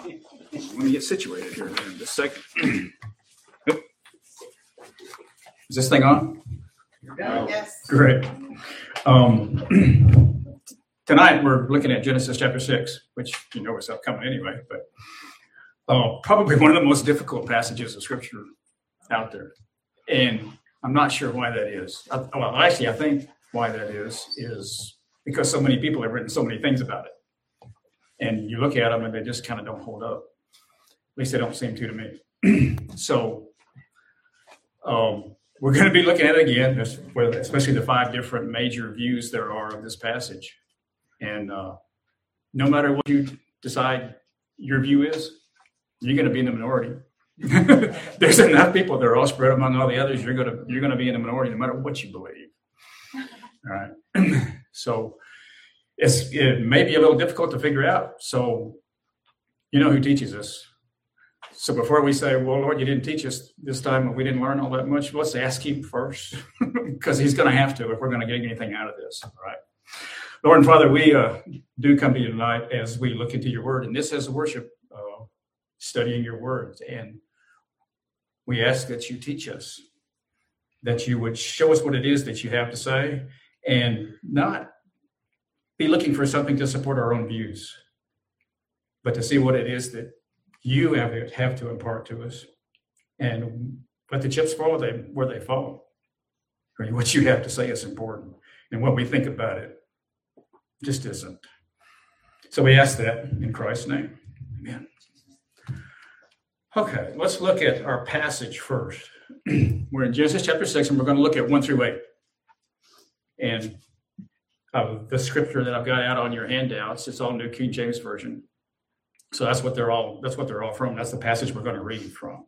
Let me get situated here in just a second. Is this thing on? Yes. Great. Tonight we're looking at Genesis chapter 6, which you know is upcoming anyway, but probably one of the most difficult passages of Scripture out there. And I'm not sure why that is. I think why that is because so many people have written so many things about it. And you look at them and they just kind of don't hold up. At least they don't seem to me. So we're going to be looking at it again, especially the 5 different major views there are of this passage. And no matter what you decide your view is, you're going to be in the minority. There's enough people that are all spread among all the others. You're going to be in the minority no matter what you believe. All right. So it may be a little difficult to figure out. So you know who teaches us. So before we say, well, Lord, you didn't teach us this time, and we didn't learn all that much, let's ask him first, because he's going to have to if we're going to get anything out of this. All right. Lord and Father, we do come to you tonight as we look into your word, and this is worship, studying your words. And we ask that you teach us, that you would show us what it is that you have to say, and not be looking for something to support our own views, but to see what it is that you have to impart to us, and let the chips fall where they fall. What you have to say is important, and what we think about it just isn't. So we ask that in Christ's name. Amen. Okay, let's look at our passage first. We're in Genesis chapter 6, and we're going to look at 1 through 8. And the scripture that I've got out on your handouts, it's all New King James Version. So that's what they're all from. That's the passage we're going to read from.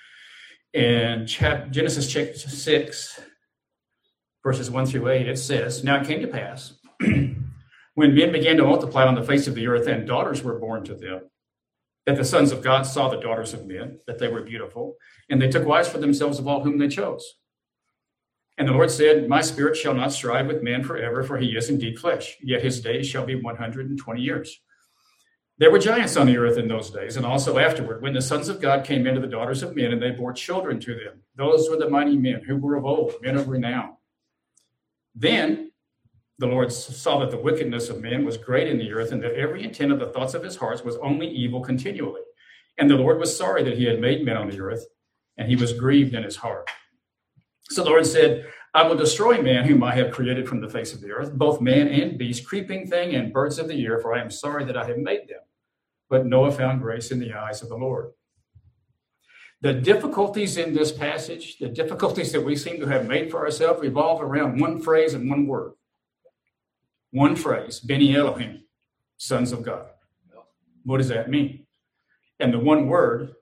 In Genesis 6, verses 1 through 8, it says, "Now it came to pass, when men began to multiply on the face of the earth, and daughters were born to them, that the sons of God saw the daughters of men, that they were beautiful, and they took wives for themselves of all whom they chose. And the Lord said, My spirit shall not strive with man forever, for he is indeed flesh, yet his days shall be 120 years. There were giants on the earth in those days, and also afterward, when the sons of God came into the daughters of men, and they bore children to them. Those were the mighty men who were of old, men of renown. Then the Lord saw that the wickedness of man was great in the earth, and that every intent of the thoughts of his heart was only evil continually. And the Lord was sorry that he had made men on the earth, and he was grieved in his heart. So the Lord said, I will destroy man whom I have created from the face of the earth, both man and beast, creeping thing, and birds of the air, for I am sorry that I have made them. But Noah found grace in the eyes of the Lord." The difficulties in this passage, the difficulties that we seem to have made for ourselves, revolve around one phrase and one word. One phrase, Beni Elohim, sons of God. What does that mean? And the one word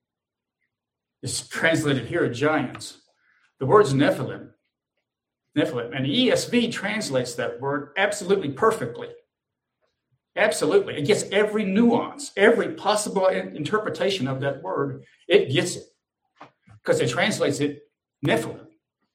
is translated here as giants. The word's Nephilim. And the ESV translates that word absolutely perfectly. Absolutely. It gets every nuance, every possible interpretation of that word. It gets it because it translates it Nephilim.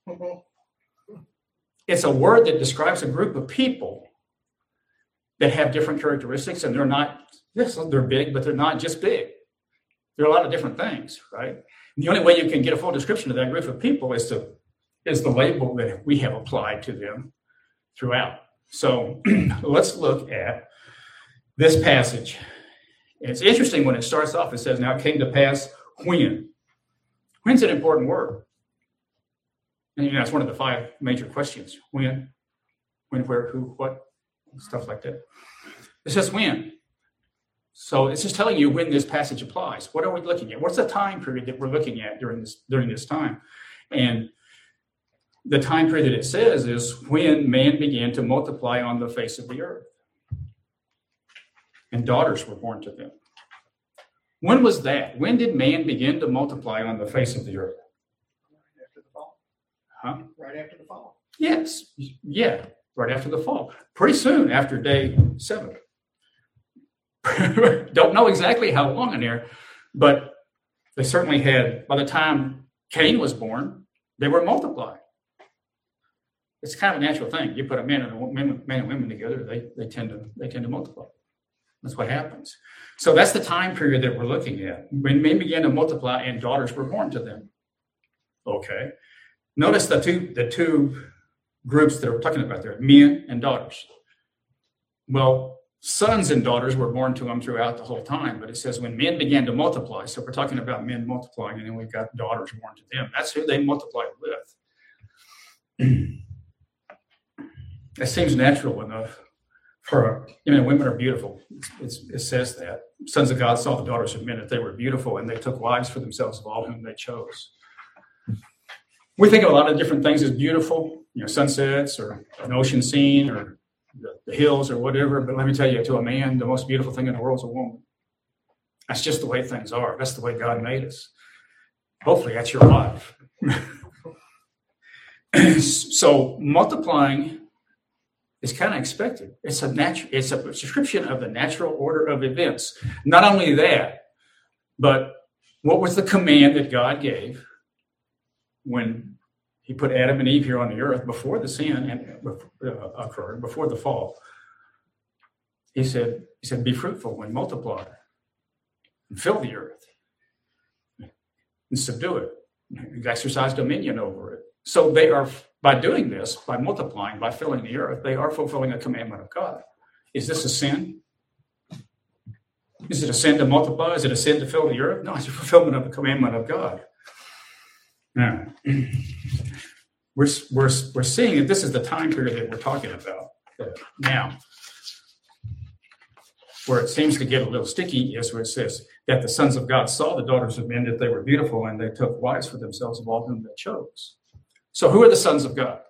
It's a word that describes a group of people that have different characteristics, and they're big, but they're not just big. There are a lot of different things, right? And the only way you can get a full description of that group of people is the label that we have applied to them throughout. So let's look at this passage. It's interesting when it starts off, it says, now it came to pass when. When's an important word. And it's one of the 5 major questions. When, where, who, what, stuff like that. It says when. So it's just telling you when this passage applies. What are we looking at? What's the time period that we're looking at during this time? And the time period that it says is when man began to multiply on the face of the earth. And daughters were born to them. When was that? When did man begin to multiply on the face of the earth? Right after the fall. Huh? Right after the fall. Yes. Yeah, right after the fall. Pretty soon after day 7. Don't know exactly how long in there, but they certainly had, by the time Cain was born, they were multiplying. It's kind of a natural thing. You put a man and women together, they tend to multiply. That's what happens. So that's the time period that we're looking at. When men began to multiply and daughters were born to them. Okay. Notice the two groups that we're talking about there, men and daughters. Well, sons and daughters were born to them throughout the whole time, but it says when men began to multiply, so we're talking about men multiplying, and then we've got daughters born to them. That's who they multiplied with. It seems natural enough for, women are beautiful. It says that. Sons of God saw the daughters of men that they were beautiful, and they took wives for themselves of all whom they chose. We think of a lot of different things as beautiful, sunsets or an ocean scene or the hills or whatever. But let me tell you, to a man, the most beautiful thing in the world is a woman. That's just the way things are. That's the way God made us. Hopefully that's your life. So multiplying is kind of expected. It's a description of the natural order of events. Not only that, but what was the command that God gave when he put Adam and Eve here on the earth before the sin occurred, before the fall? He said, be fruitful and multiply and fill the earth and subdue it, and exercise dominion over it. So they are, by doing this, by multiplying, by filling the earth, they are fulfilling a commandment of God. Is this a sin? Is it a sin to multiply? Is it a sin to fill the earth? No, it's a fulfillment of the commandment of God. Now, we're seeing that this is the time period that we're talking about now. Where it seems to get a little sticky is where it says that the sons of God saw the daughters of men that they were beautiful, and they took wives for themselves of all whom they chose. So who are the sons of God?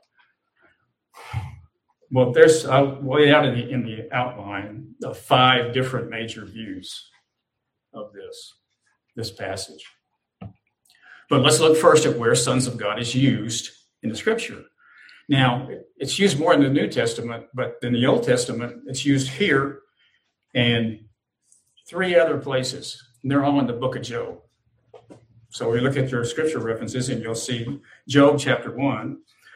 Well, there's way out in the outline of 5 different major views of this passage. But let's look first at where sons of God is used in the scripture. Now, it's used more in the New Testament, but in the Old Testament, it's used here and 3 other places. And they're all in the book of Job. So we look at your scripture references, and you'll see Job chapter 1,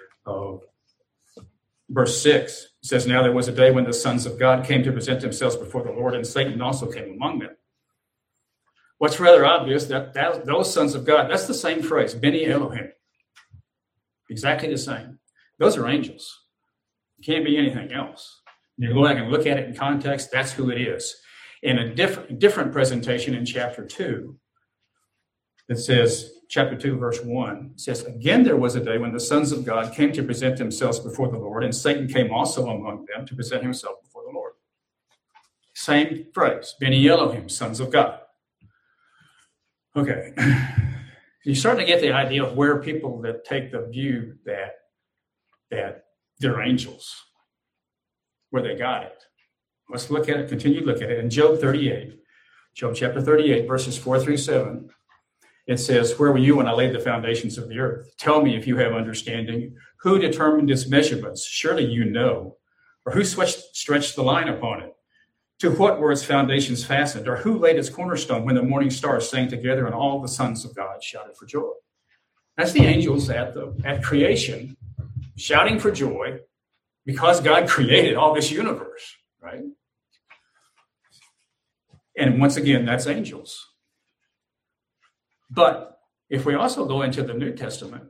verse 6. It says, now there was a day when the sons of God came to present themselves before the Lord, and Satan also came among them. What's rather obvious, that those sons of God, that's the same phrase, Beni Elohim. Exactly the same. Those are angels. It can't be anything else. You go back and look at it in context, that's who it is. In a different presentation in chapter 2, it says, chapter 2, verse 1, it says, again there was a day when the sons of God came to present themselves before the Lord, and Satan came also among them to present himself before the Lord. Same phrase, Beni Elohim, sons of God. Okay. You're starting to get the idea of where people that take the view that they're angels, where they got it. Let's look at it, continue to look at it. In Job chapter 38, verses 4 through 7, it says, where were you when I laid the foundations of the earth? Tell me if you have understanding. Who determined its measurements? Surely you know. Or who stretched the line upon it? To what were its foundations fastened? Or who laid its cornerstone when the morning stars sang together and all the sons of God shouted for joy? That's the angels at creation shouting for joy because God created all this universe, right? And once again, that's angels. But if we also go into the New Testament,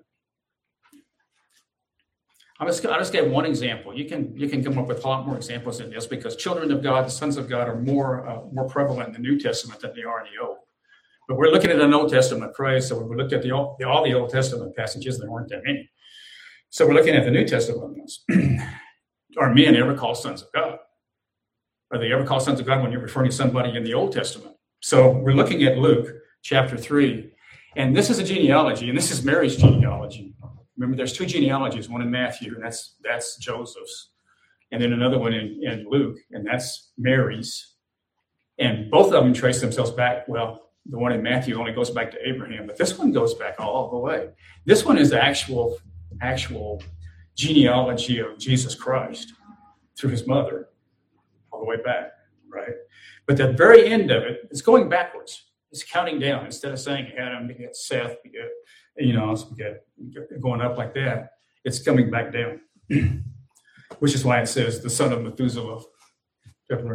I'll just give one example. You can come up with a lot more examples than this because children of God, the sons of God, are more prevalent in the New Testament than they are in the Old. But we're looking at an Old Testament phrase, so we looked at all the Old Testament passages. There weren't that many. So we're looking at the New Testament ones. Are men ever called sons of God? Are they ever called sons of God when you're referring to somebody in the Old Testament? So we're looking at Luke chapter 3, and this is a genealogy, and this is Mary's genealogy. Remember, there's 2 genealogies, one in Matthew, and that's Joseph's, and then another one in Luke, and that's Mary's. And both of them trace themselves back. Well, the one in Matthew only goes back to Abraham, but this one goes back all the way. This one is the actual genealogy of Jesus Christ through his mother all the way back, right? But the very end of it is going backwards. It's counting down. Instead of saying Adam, we get Seth, we get going up like that, it's coming back down. Which is why it says the son of Methuselah,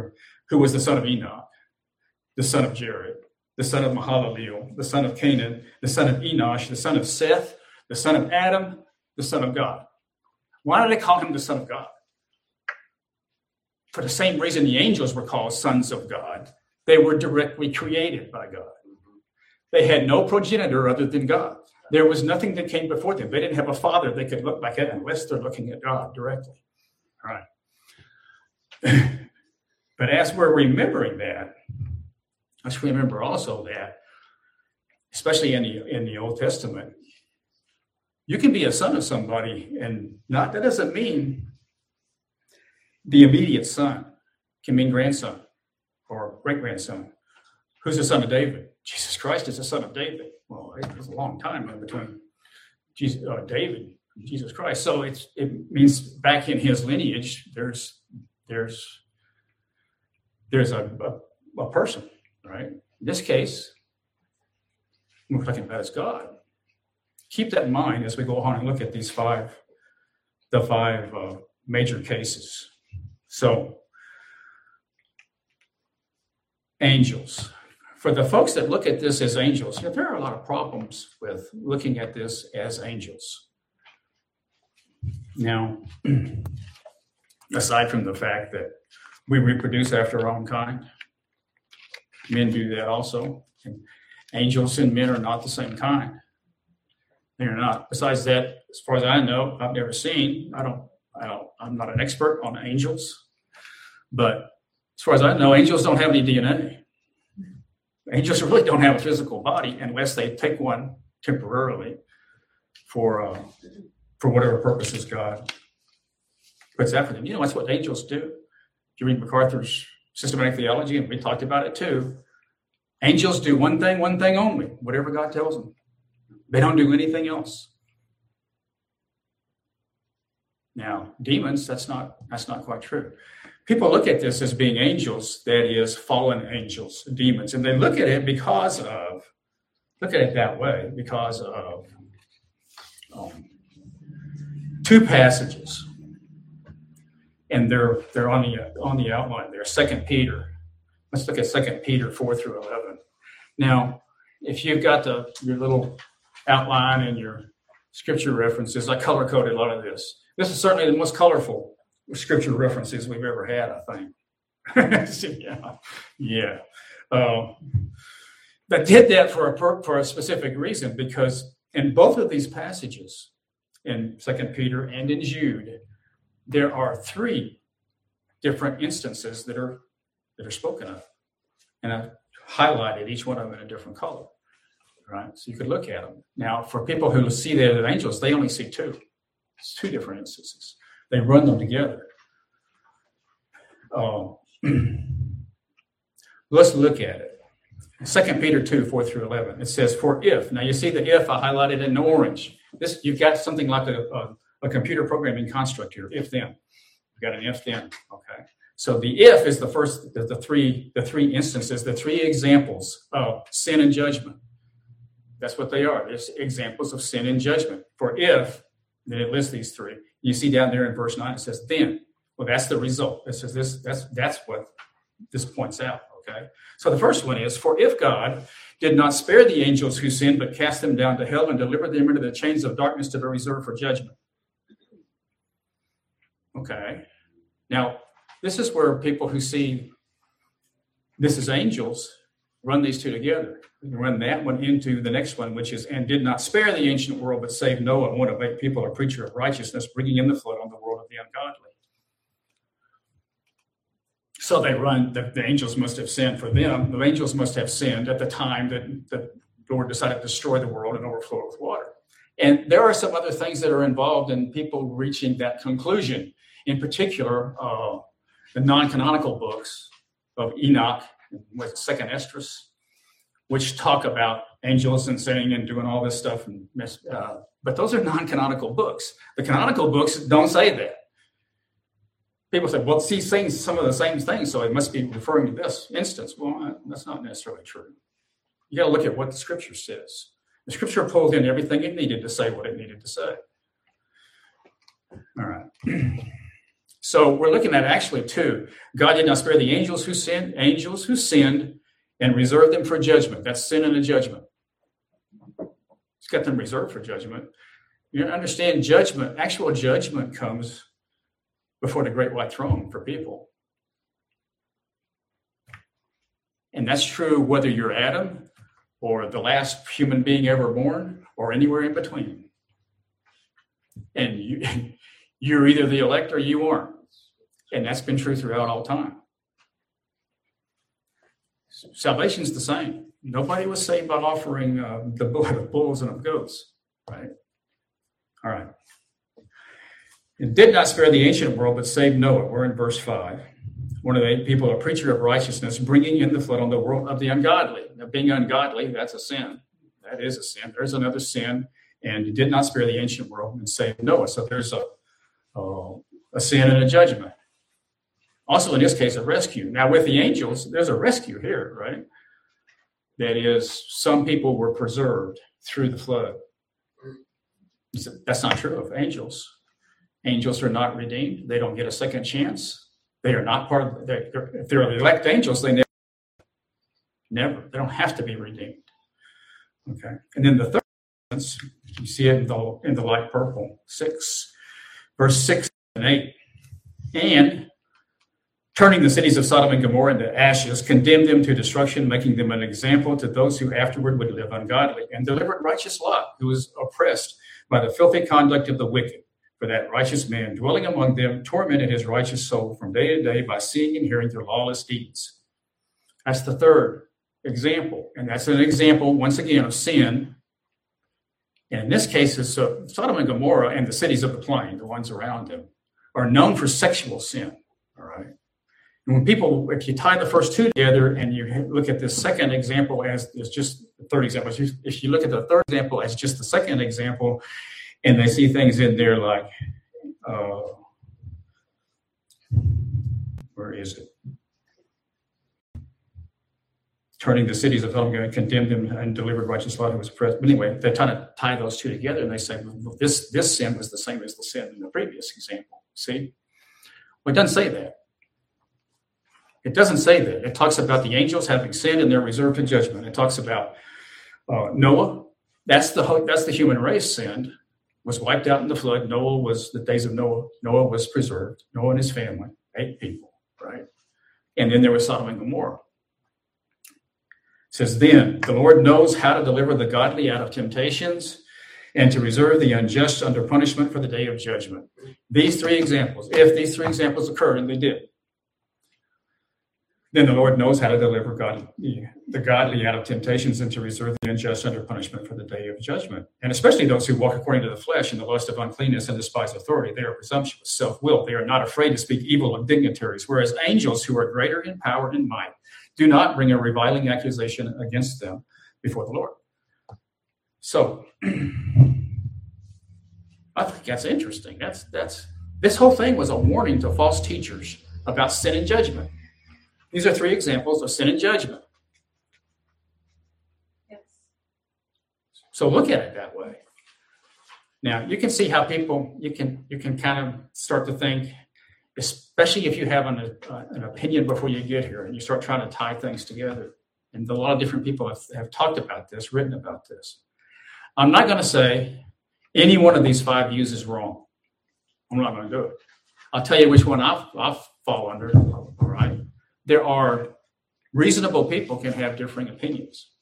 who was the son of Enoch, the son of Jared, the son of Mahalaleel, the son of Canaan, the son of Enosh, the son of Seth, the son of Adam, the son of God. Why do they call him the son of God? For the same reason the angels were called sons of God. They were directly created by God. They had no progenitor other than God. There was nothing that came before them. They didn't have a father they could look back at unless they're looking at God directly. All right. But as we're remembering that, let's remember also that, especially in the Old Testament, you can be a son of somebody, and that doesn't mean the immediate son. It can mean grandson or great-grandson. Who's the son of David? Jesus Christ is the son of David. Well, it was a long time in between David and Jesus Christ. So it means back in his lineage, there's a person, right? In this case, we're talking about is God. Keep that in mind as we go on and look at the five major cases. So, angels. For the folks that look at this as angels, there are a lot of problems with looking at this as angels. Now, aside from the fact that we reproduce after our own kind, men do that also. And angels and men are not the same kind. They're not. Besides that, as far as I know, I've never seen. I'm not an expert on angels, but as far as I know, angels don't have any DNA. Angels really don't have a physical body unless they take one temporarily for whatever purposes God puts out for them. That's what angels do. If you read MacArthur's Systematic Theology, and we talked about it too, angels do one thing only, whatever God tells them. They don't do anything else. Now, demons, that's not quite true. People look at this as being angels, that is, fallen angels, demons, and they look at it that way because of two passages, and they're on the outline there. 2 Peter. Let's look at 2 Peter 4-11. Now, if you've got your little outline and your scripture references, I color-coded a lot of this. This is certainly the most colorful scripture references we've ever had, I think. Yeah. But did that for a specific reason, because in both of these passages, in 2 Peter and in Jude, there are 3 different instances that are spoken of. And I've highlighted each one of them in a different color. Right? So you could look at them. Now, for people who see that as angels, they only see 2. It's 2 different instances. They run them together. Let's look at it. 2 Peter 2:4-11. It says, "For if," now you see the if I highlighted in orange. This, you've got something like a computer programming construct here. If then. You've got an if then. Okay. So the if is the first, the three instances, the 3 examples of sin and judgment. That's what they are. There's examples of sin and judgment. For if, then it lists these 3. You see down there in verse 9, it says then. Well, that's the result. It says this. That's what this points out. Okay. So the first one is, for if God did not spare the angels who sinned, but cast them down to hell and delivered them into the chains of darkness to be reserved for judgment. Okay. Now, this is where people who see this as angels run these 2 together. Run that one into the next one, which is, and did not spare the ancient world, but saved Noah, one of 8 people, a preacher of righteousness, bringing in the flood on the world of the ungodly. So they run, the angels must have sinned for them. The angels must have sinned at the time that the Lord decided to destroy the world and overflow it with water. And there are some other things that are involved in people reaching that conclusion. In particular, the non-canonical books of Enoch, with 2nd Esdras, which talk about angels and sinning and doing all this stuff. But those are non-canonical books. The canonical books don't say that. People say, well, he's saying some of the same things, so it must be referring to this instance. Well, that's not necessarily true. You got to look at what the scripture says. The scripture pulled in everything it needed to say what it needed to say. All right. So we're looking at actually two. God did not spare the angels who sinned, and reserved them for judgment. That's sin and a judgment. He's got them reserved for judgment. You understand judgment, actual judgment comes before the great white throne for people. And that's true whether you're Adam or the last human being ever born or anywhere in between. And you're either the elect or you aren't. And that's been true throughout all time. Salvation's the same. Nobody was saved by offering the blood of bulls and of goats, right? All right. It did not spare the ancient world, but saved Noah. We're in verse 5. One of the 8 people, a preacher of righteousness, bringing in the flood on the world of the ungodly. Now, being ungodly, that's a sin. That is a sin. There's another sin. And he did not spare the ancient world and saved Noah. So there's a sin and a judgment. Also, in this case, a rescue. Now, with the angels, there's a rescue here, right? That is, some people were preserved through the flood. That's not true of angels. Angels are not redeemed. They don't get a second chance. They are not part of, if they're elect angels, they never, they don't have to be redeemed. Okay. And then the third instance, you see it in the light purple, verse 6 and 8. And turning the cities of Sodom and Gomorrah into ashes, condemned them to destruction, making them an example to those who afterward would live ungodly, and delivered righteous Lot, who was oppressed by the filthy conduct of the wicked. For that righteous man, dwelling among them, tormented his righteous soul from day to day by seeing and hearing their lawless deeds. That's the third example. And that's an example, once again, of sin. And in this case, it's Sodom and Gomorrah and the cities of the plain, the ones around them, are known for sexual sin. All right. And when people, if you tie the first two together and you look at this second example as just the third example, if you look at the third example as just the second example, and they see things in there like, where is it? Turning the cities of Sodom and condemned them and delivered righteous Lot who was oppressed. But anyway, they're trying to tie those two together, and they say, well, this sin was the same as the sin in the previous example. See? Well, it doesn't say that. It doesn't say that. It talks about the angels having sinned and they're reserved for judgment. It talks about Noah. That's the human race sinned, was wiped out in the flood. The days of Noah. Noah was preserved. Noah and his family, 8 people, right? And then there was Sodom and Gomorrah. It says, then the Lord knows how to deliver the godly out of temptations and to reserve the unjust under punishment for the day of judgment. These 3 examples, if these 3 examples occurred, and they did, then the Lord knows how to deliver the godly out of temptations and to reserve the unjust under punishment for the day of judgment. And especially those who walk according to the flesh in the lust of uncleanness and despise authority. They are presumptuous, self-willed. They are not afraid to speak evil of dignitaries, whereas angels who are greater in power and might do not bring a reviling accusation against them before the Lord. So I think that's interesting. This whole thing was a warning to false teachers about sin and judgment. These are 3 examples of sin and judgment. Yes. So look at it that way. Now, you can see how people, you can kind of start to think, especially if you have an opinion before you get here and you start trying to tie things together. And a lot of different people have talked about this, written about this. I'm not going to say any one of these 5 views is wrong. I'm not going to do it. I'll tell you which one I'll fall under, all right? There are reasonable people can have differing opinions.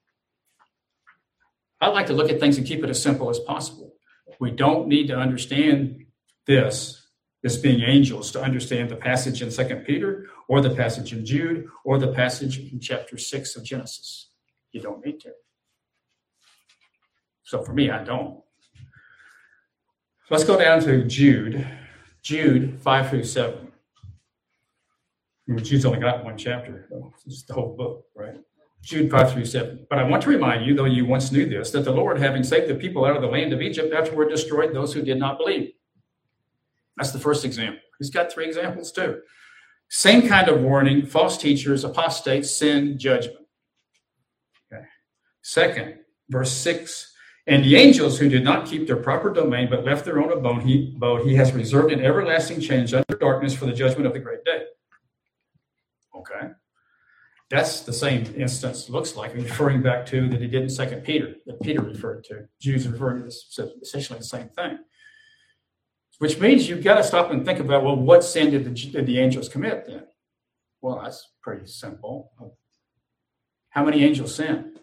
I like to look at things and keep it as simple as possible. We don't need to understand this being angels to understand the passage in 2 Peter or the passage in Jude or the passage in chapter 6 of Genesis. You don't need to. So for me, I don't. Let's go down to Jude 5 through 7. Jude's only got 1 chapter, so it's the whole book, right? Jude 5 through 7. But I want to remind you, though you once knew this, that the Lord, having saved the people out of the land of Egypt, afterward destroyed those who did not believe. That's the first example. He's got 3 examples too. Same kind of warning: false teachers, apostates, sin, judgment. Okay. Second, verse 6. And the angels who did not keep their proper domain, but left their own abode, he has reserved in everlasting chains under darkness for the judgment of the great day. Okay. That's the same instance, looks like, referring back to that he did in 2 Peter, that Peter referred to. Jews referring to this, so essentially the same thing. Which means you've got to stop and think about, well, what sin did the angels commit then? Well, that's pretty simple. How many angels sinned?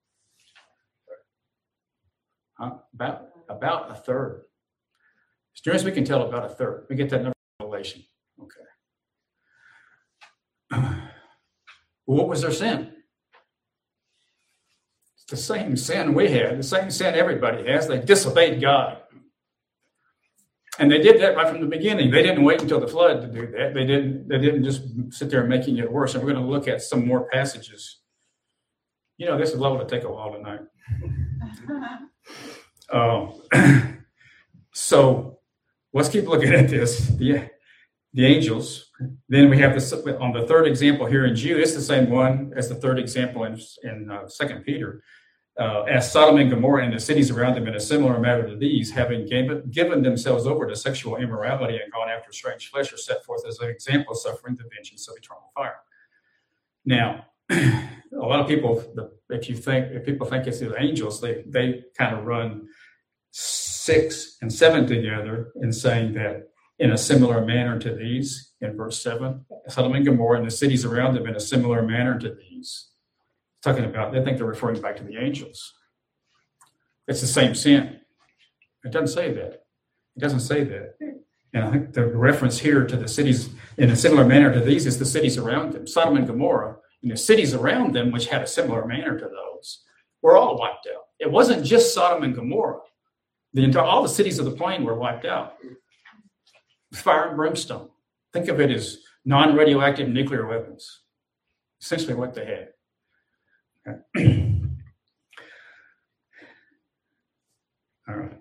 About a third. As near as we can tell, about a third. We get that number from Revelation. Okay. What was their sin? It's the same sin we had, the same sin everybody has. They disobeyed God. And they did that right from the beginning. They didn't wait until the flood to do that. They didn't just sit there making it worse. And we're going to look at some more passages. You know, this is liable to take a while tonight. So let's keep looking at this. The angels. Then we have this on the third example here in Jude. It's the same one as the third example in 2 Peter. As Sodom and Gomorrah and the cities around them in a similar manner to these, having given themselves over to sexual immorality and gone after strange flesh, are set forth as an example of suffering the vengeance of eternal fire. Now, a lot of people, if people think it's the angels, they kind of run 6 and 7 together in saying that in a similar manner to these, in verse 7, Sodom and Gomorrah and the cities around them in a similar manner to these. Talking about, they think they're referring back to the angels. It's the same sin. It doesn't say that. It doesn't say that. And I think the reference here to the cities in a similar manner to these is the cities around them. Sodom and Gomorrah and the cities around them, which had a similar manner to those, were all wiped out. It wasn't just Sodom and Gomorrah. All the cities of the plain were wiped out. Fire and brimstone. Think of it as non-radioactive nuclear weapons. Essentially what they had. Okay. All right.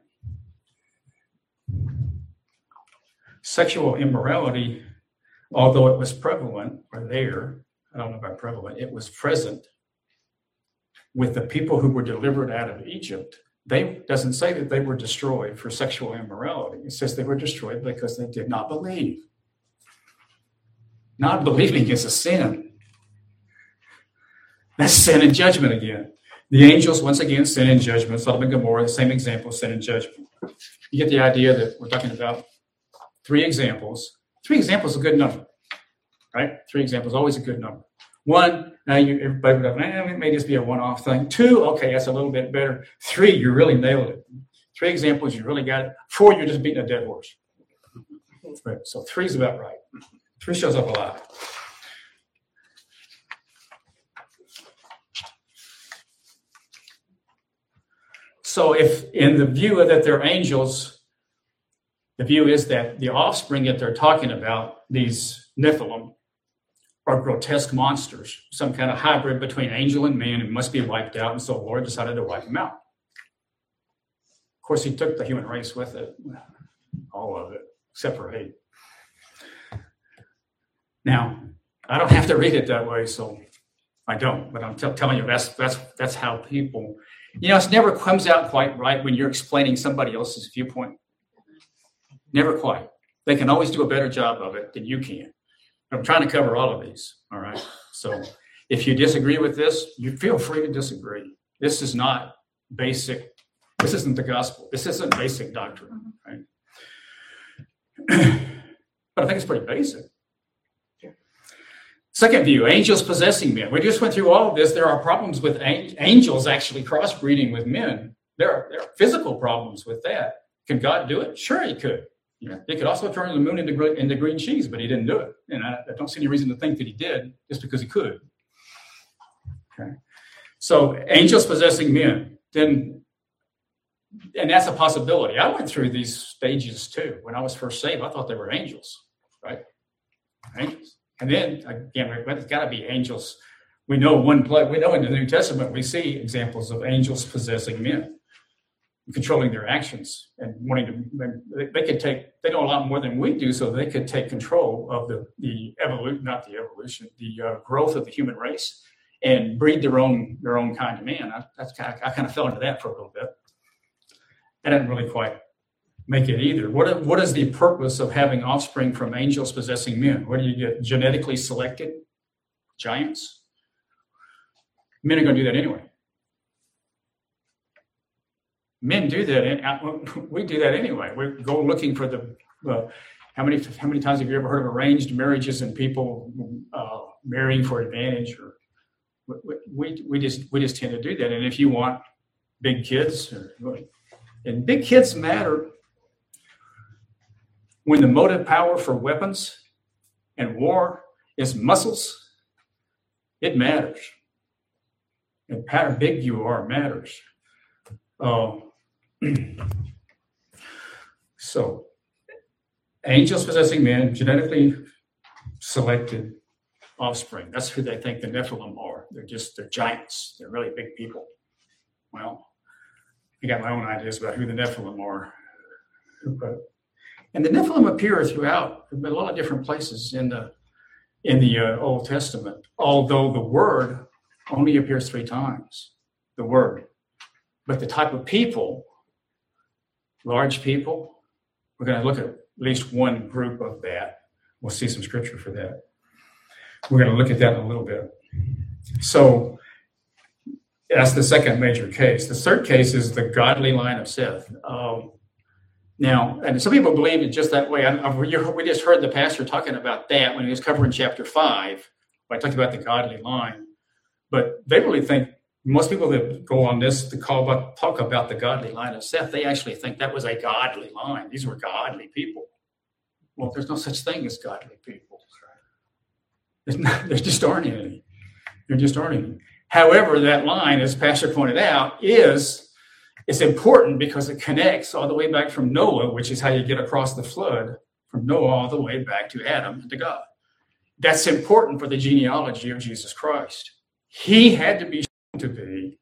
Sexual immorality, although it was prevalent, or there, I don't know about prevalent, it was present with the people who were delivered out of Egypt. Doesn't say that they were destroyed for sexual immorality. It says they were destroyed because they did not believe. Not believing is a sin. That's sin and judgment again. The angels, once again, sin and judgment. Sodom and Gomorrah, the same example, sin and judgment. You get the idea that we're talking about 3 examples. 3 examples is a good number, right? 3 examples, always a good number. 1, everybody would go, it may just be a one-off thing. 2, okay, that's a little bit better. 3, you really nailed it. 3 examples, you really got it. 4, you're just beating a dead horse. Right, so 3 is about right. 3 shows up a lot. So if in the view that they're angels, the view is that the offspring that they're talking about, these Nephilim, are grotesque monsters, some kind of hybrid between angel and man, and must be wiped out. And so the Lord decided to wipe them out. Of course, he took the human race with it, all of it, except for 8. Now, I don't have to read it that way, so I don't. But I'm telling you, that's how people, it never comes out quite right when you're explaining somebody else's viewpoint. Never quite. They can always do a better job of it than you can. I'm trying to cover all of these, all right? So if you disagree with this, you feel free to disagree. This is not basic. This isn't the gospel. This isn't basic doctrine, right? But I think it's pretty basic. Second view, angels possessing men. We just went through all of this. There are problems with angels actually crossbreeding with men. There are physical problems with that. Can God do it? Sure, he could. He could also turn the moon into green cheese, but he didn't do it. And I don't see any reason to think that he did just because he could. Okay. So angels possessing men, and that's a possibility. I went through these stages too. When I was first saved, I thought they were angels, right? Angels. And then again, it's got to be angels. We know in the New Testament, we see examples of angels possessing men, controlling their actions and wanting to, they know a lot more than we do, so they could take control of the growth of the human race and breed their own kind of man. I kind of fell into that for a little bit. That didn't really quite make it either. What is the purpose of having offspring from angels possessing men? What do you get? Genetically selected giants? Men are going to do that anyway. Men do that. We do that anyway. We go looking for the. How many times have you ever heard of arranged marriages and people marrying for advantage? Or we just tend to do that. And if you want big kids, and big kids matter when the motive power for weapons and war is muscles. It matters. And how big you are matters. So, angels possessing men, genetically selected offspring. That's who they think the Nephilim are. They're giants. They're really big people. Well, I got my own ideas about who the Nephilim are. And the Nephilim appear throughout a lot of different places in the Old Testament, although the word only appears 3 times, the word. But the type of people, large people, we're going to look at least one group of that. We'll see some scripture for that. We're going to look at that in a little bit. So that's the second major case. The third case is the godly line of Seth. Now, and some people believe it just that way. We just heard the pastor talking about that when he was covering chapter 5. When I talked about the godly line. But they really think, most people that go on this to talk about the godly line of Seth, they actually think that was a godly line. These were godly people. Well, there's no such thing as godly people. There just aren't any. There just aren't any. However, that line, as Pastor pointed out, it's important because it connects all the way back from Noah, which is how you get across the flood, from Noah all the way back to Adam and to God. That's important for the genealogy of Jesus Christ. He had to be shown to be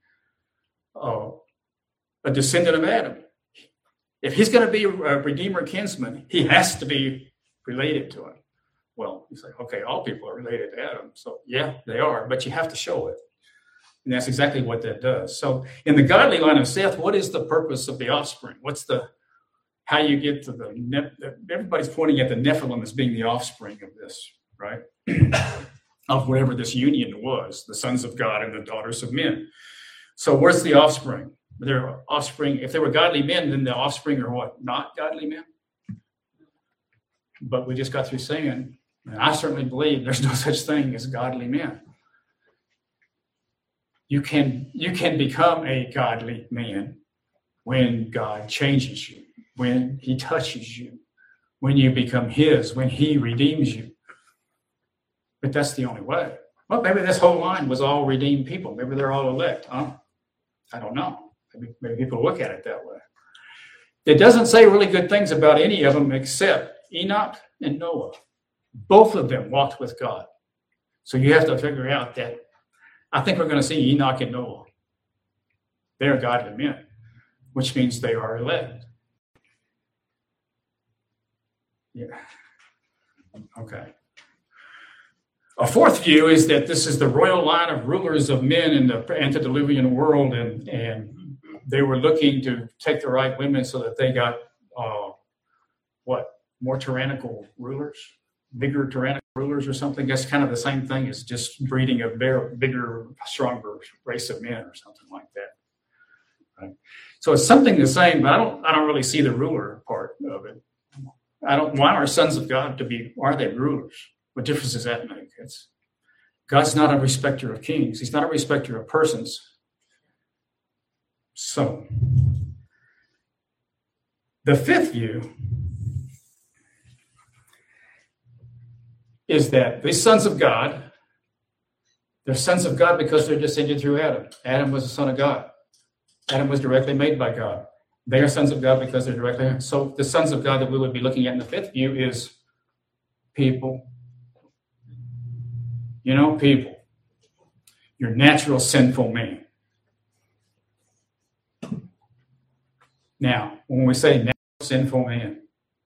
a descendant of Adam. If he's going to be a redeemer kinsman, he has to be related to him. Well, you say, okay, all people are related to Adam. So yeah, they are, but you have to show it. And that's exactly what that does. So in the godly line of Seth, what is the purpose of the offspring? How you get to everybody's pointing at the Nephilim as being the offspring of this, right? Of whatever this union was, the sons of God and the daughters of men. So where's the offspring? Their offspring, if they were godly men, then the offspring are what? Not godly men? But we just got through saying, and I certainly believe there's no such thing as godly men. You can become a godly man when God changes you, when he touches you, when you become his, when he redeems you. But that's the only way. Well, maybe this whole line was all redeemed people. Maybe they're all elect, huh? I don't know. Maybe people look at it that way. It doesn't say really good things about any of them except Enoch and Noah. Both of them walked with God. So you have to figure out that I think we're going to see Enoch and Noah. They're godly men, which means they are elect. Yeah. Okay. A fourth view is that this is the royal line of rulers of men in the antediluvian world, and they were looking to take the right women so that they got more tyrannical rulers, bigger tyrannical rulers or something. That's kind of the same thing as just breeding a bigger, stronger race of men or something like that. Right? So it's something the same, but I don't really see the ruler part of it. Why are sons of God are they rulers? What difference does that make? God's not a respecter of kings. He's not a respecter of persons. So, the fifth view is that these sons of God, they're sons of God because they're descended through Adam. Adam was a son of God. Adam was directly made by God. They are sons of God because they're directly. So the sons of God that we would be looking at in the fifth view is people. People. Your natural sinful man. Now, when we say natural sinful man,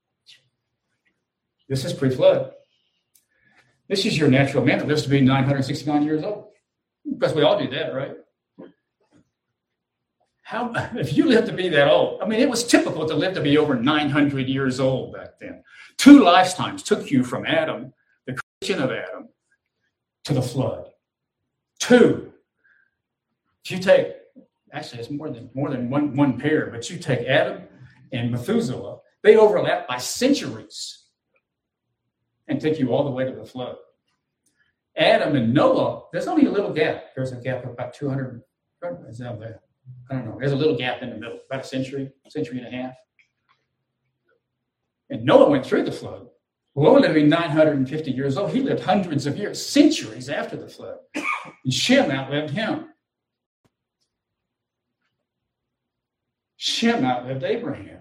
this is pre-flood. This is your natural man that lives to be 969 years old. Because we all do that, right? How, if you live to be that old, I mean, it was typical to live to be over 900 years old back then. 2 lifetimes took you from Adam, the creation of Adam, to the flood. 2. If you take, actually, it's more than one pair, but you take Adam and Methuselah, they overlap by centuries and take you all the way to the flood. Adam and Noah, there's only a little gap. There's a gap of about 200. Is that there? I don't know. There's a little gap in the middle, about a century and a half. And Noah went through the flood. Noah lived to be 950 years old. He lived hundreds of years, centuries after the flood. And Shem outlived him. Shem outlived Abraham.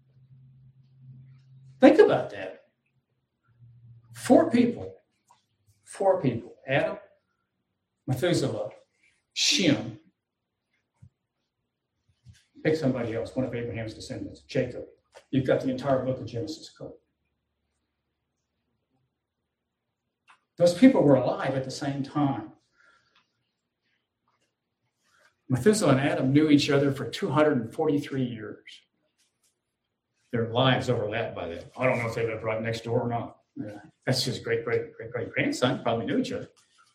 Think about that. 4 people. 4 people. Adam, Methuselah, Shem. Pick somebody else, one of Abraham's descendants, Jacob. You've got the entire book of Genesis covered. Those people were alive at the same time. Methuselah and Adam knew each other for 243 years. Their lives overlapped by that. I don't know if they lived right next door or not. Yeah. That's just great grandson. Probably knew each other.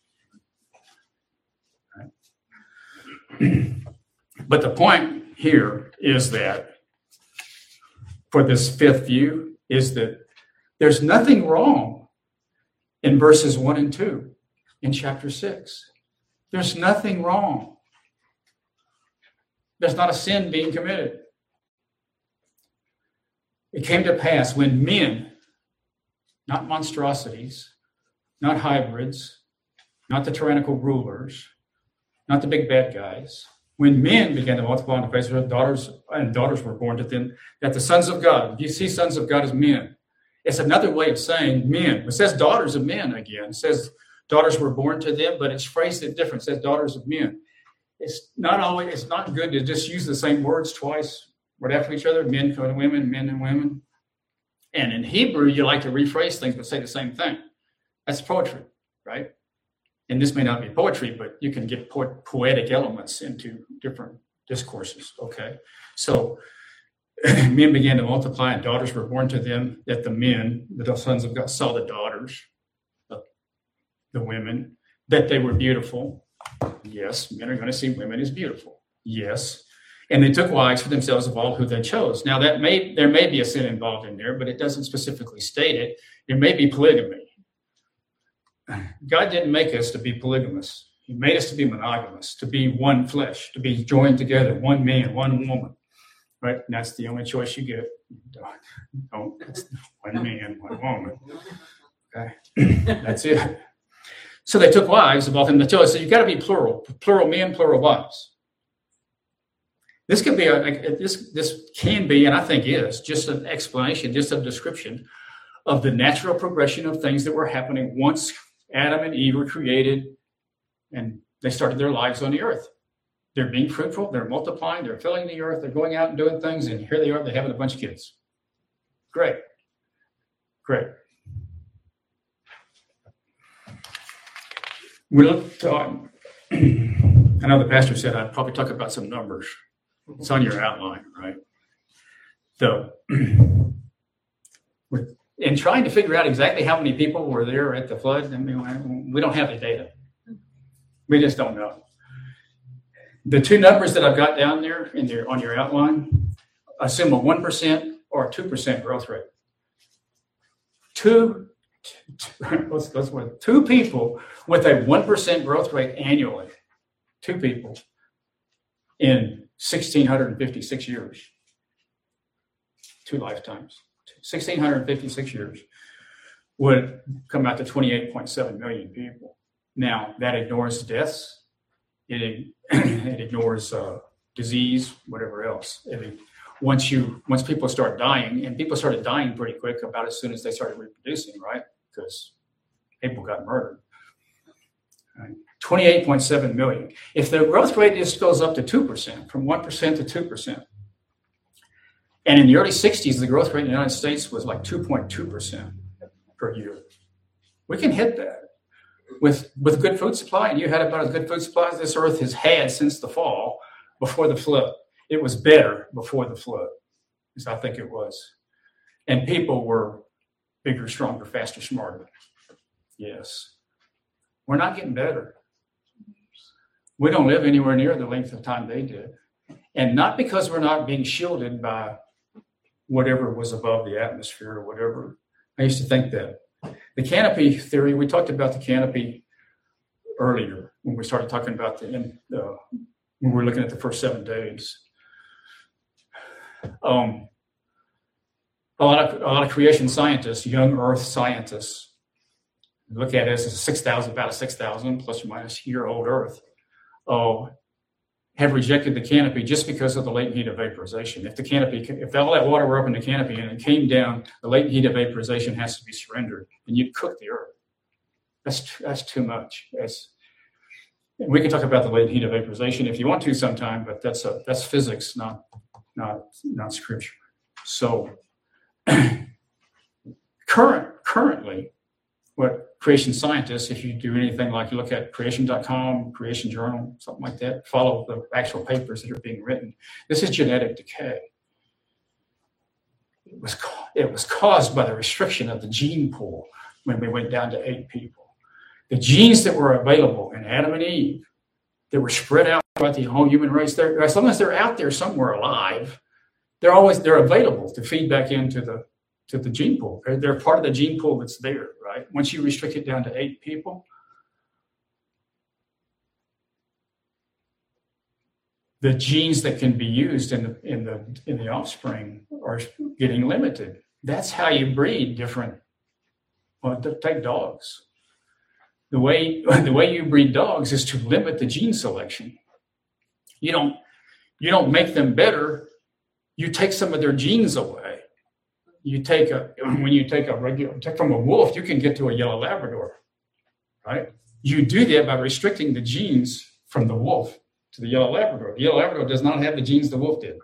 Right. But the point here is that for this 5th view is that there's nothing wrong in verses 1 and 2 in chapter 6. There's nothing wrong. There's not a sin being committed. It came to pass when men, not monstrosities, not hybrids, not the tyrannical rulers, not the big bad guys, when men began to multiply on the face of the earth, daughters were born to them, that the sons of God, you see sons of God as men. It's another way of saying men. It says daughters of men again. It says daughters were born to them, but it's phrased it different. It says daughters of men. It's not good to just use the same words twice right after each other, men and women, men and women. And in Hebrew, you like to rephrase things but say the same thing. That's poetry, right? And this may not be poetry, but you can get poetic elements into different discourses, okay? So men began to multiply and daughters were born to them, that the men, the sons of God, saw the daughters, the women, that they were beautiful. Yes, men are going to see women as beautiful. Yes. And they took wives for themselves of all who they chose. Now, there may be a sin involved in there, but it doesn't specifically state it. It may be polygamy. God didn't make us to be polygamous. He made us to be monogamous, to be one flesh, to be joined together, one man, one woman. Right? And that's the only choice you get. Don't, it's one man, one woman. Okay? That's it. So they took wives of all them. So you've got to be plural men, plural wives. This can be this can be, and I think is, just an explanation, just a description of the natural progression of things that were happening once Adam and Eve were created and they started their lives on the earth. They're being fruitful, they're multiplying, they're filling the earth, they're going out and doing things, and here they are, they're having a bunch of kids. Great. We looked on, I know the pastor said I'd probably talk about some numbers. It's on your outline, right? So, in trying to figure out exactly how many people were there at the flood, I mean, we don't have the data. We just don't know. The 2 numbers that I've got down there on your outline assume a 1% or a 2% growth rate. Two people with a 1% growth rate annually. 2 people in 1,656 years. 2 lifetimes. 1,656 years would come out to 28.7 million people. Now, that ignores deaths. It ignores disease, whatever else. Once people start dying, and people started dying pretty quick about as soon as they started reproducing, right? Because people got murdered. 28.7 million. If the growth rate just goes up to 2%, from 1% to 2%, and in the early 60s, the growth rate in the United States was like 2.2% per year. We can hit that with good food supply, and you had about as good food supply as this earth has had since the fall, before the flood. It was better before the flood, as I think it was. And people were bigger, stronger, faster, smarter. Yes. We're not getting better. We don't live anywhere near the length of time they did. And not because we're not being shielded by whatever was above the atmosphere or whatever. I used to think that. The canopy theory, we talked about the canopy earlier when we started talking about when we were looking at the first 7 days. A lot of creation scientists, young Earth scientists, look at it as about a 6,000 plus or minus year-old Earth, have rejected the canopy just because of the latent heat of vaporization. If all that water were up in the canopy and it came down, the latent heat of vaporization has to be surrendered, and you'd cook the Earth. That's too much. And we can talk about the latent heat of vaporization if you want to sometime, but that's physics, not scripture. So currently, what creation scientists, if you do anything like you look at creation.com, Creation Journal, something like that, follow the actual papers that are being written. This is genetic decay. It was caused by the restriction of the gene pool when we went down to 8 people. The genes that were available in Adam and Eve, that were spread out throughout the whole human race, as long as they're out there somewhere alive, they're available to feed back into the gene pool. They're part of the gene pool that's there, right? Once you restrict it down to 8 people, the genes that can be used in the offspring are getting limited. That's how you breed different. Well, take dogs. The way you breed dogs is to limit the gene selection. You don't make them better. You take some of their genes away. When you take from a wolf, you can get to a yellow Labrador, right? You do that by restricting the genes from the wolf to the yellow Labrador. The yellow Labrador does not have the genes the wolf did.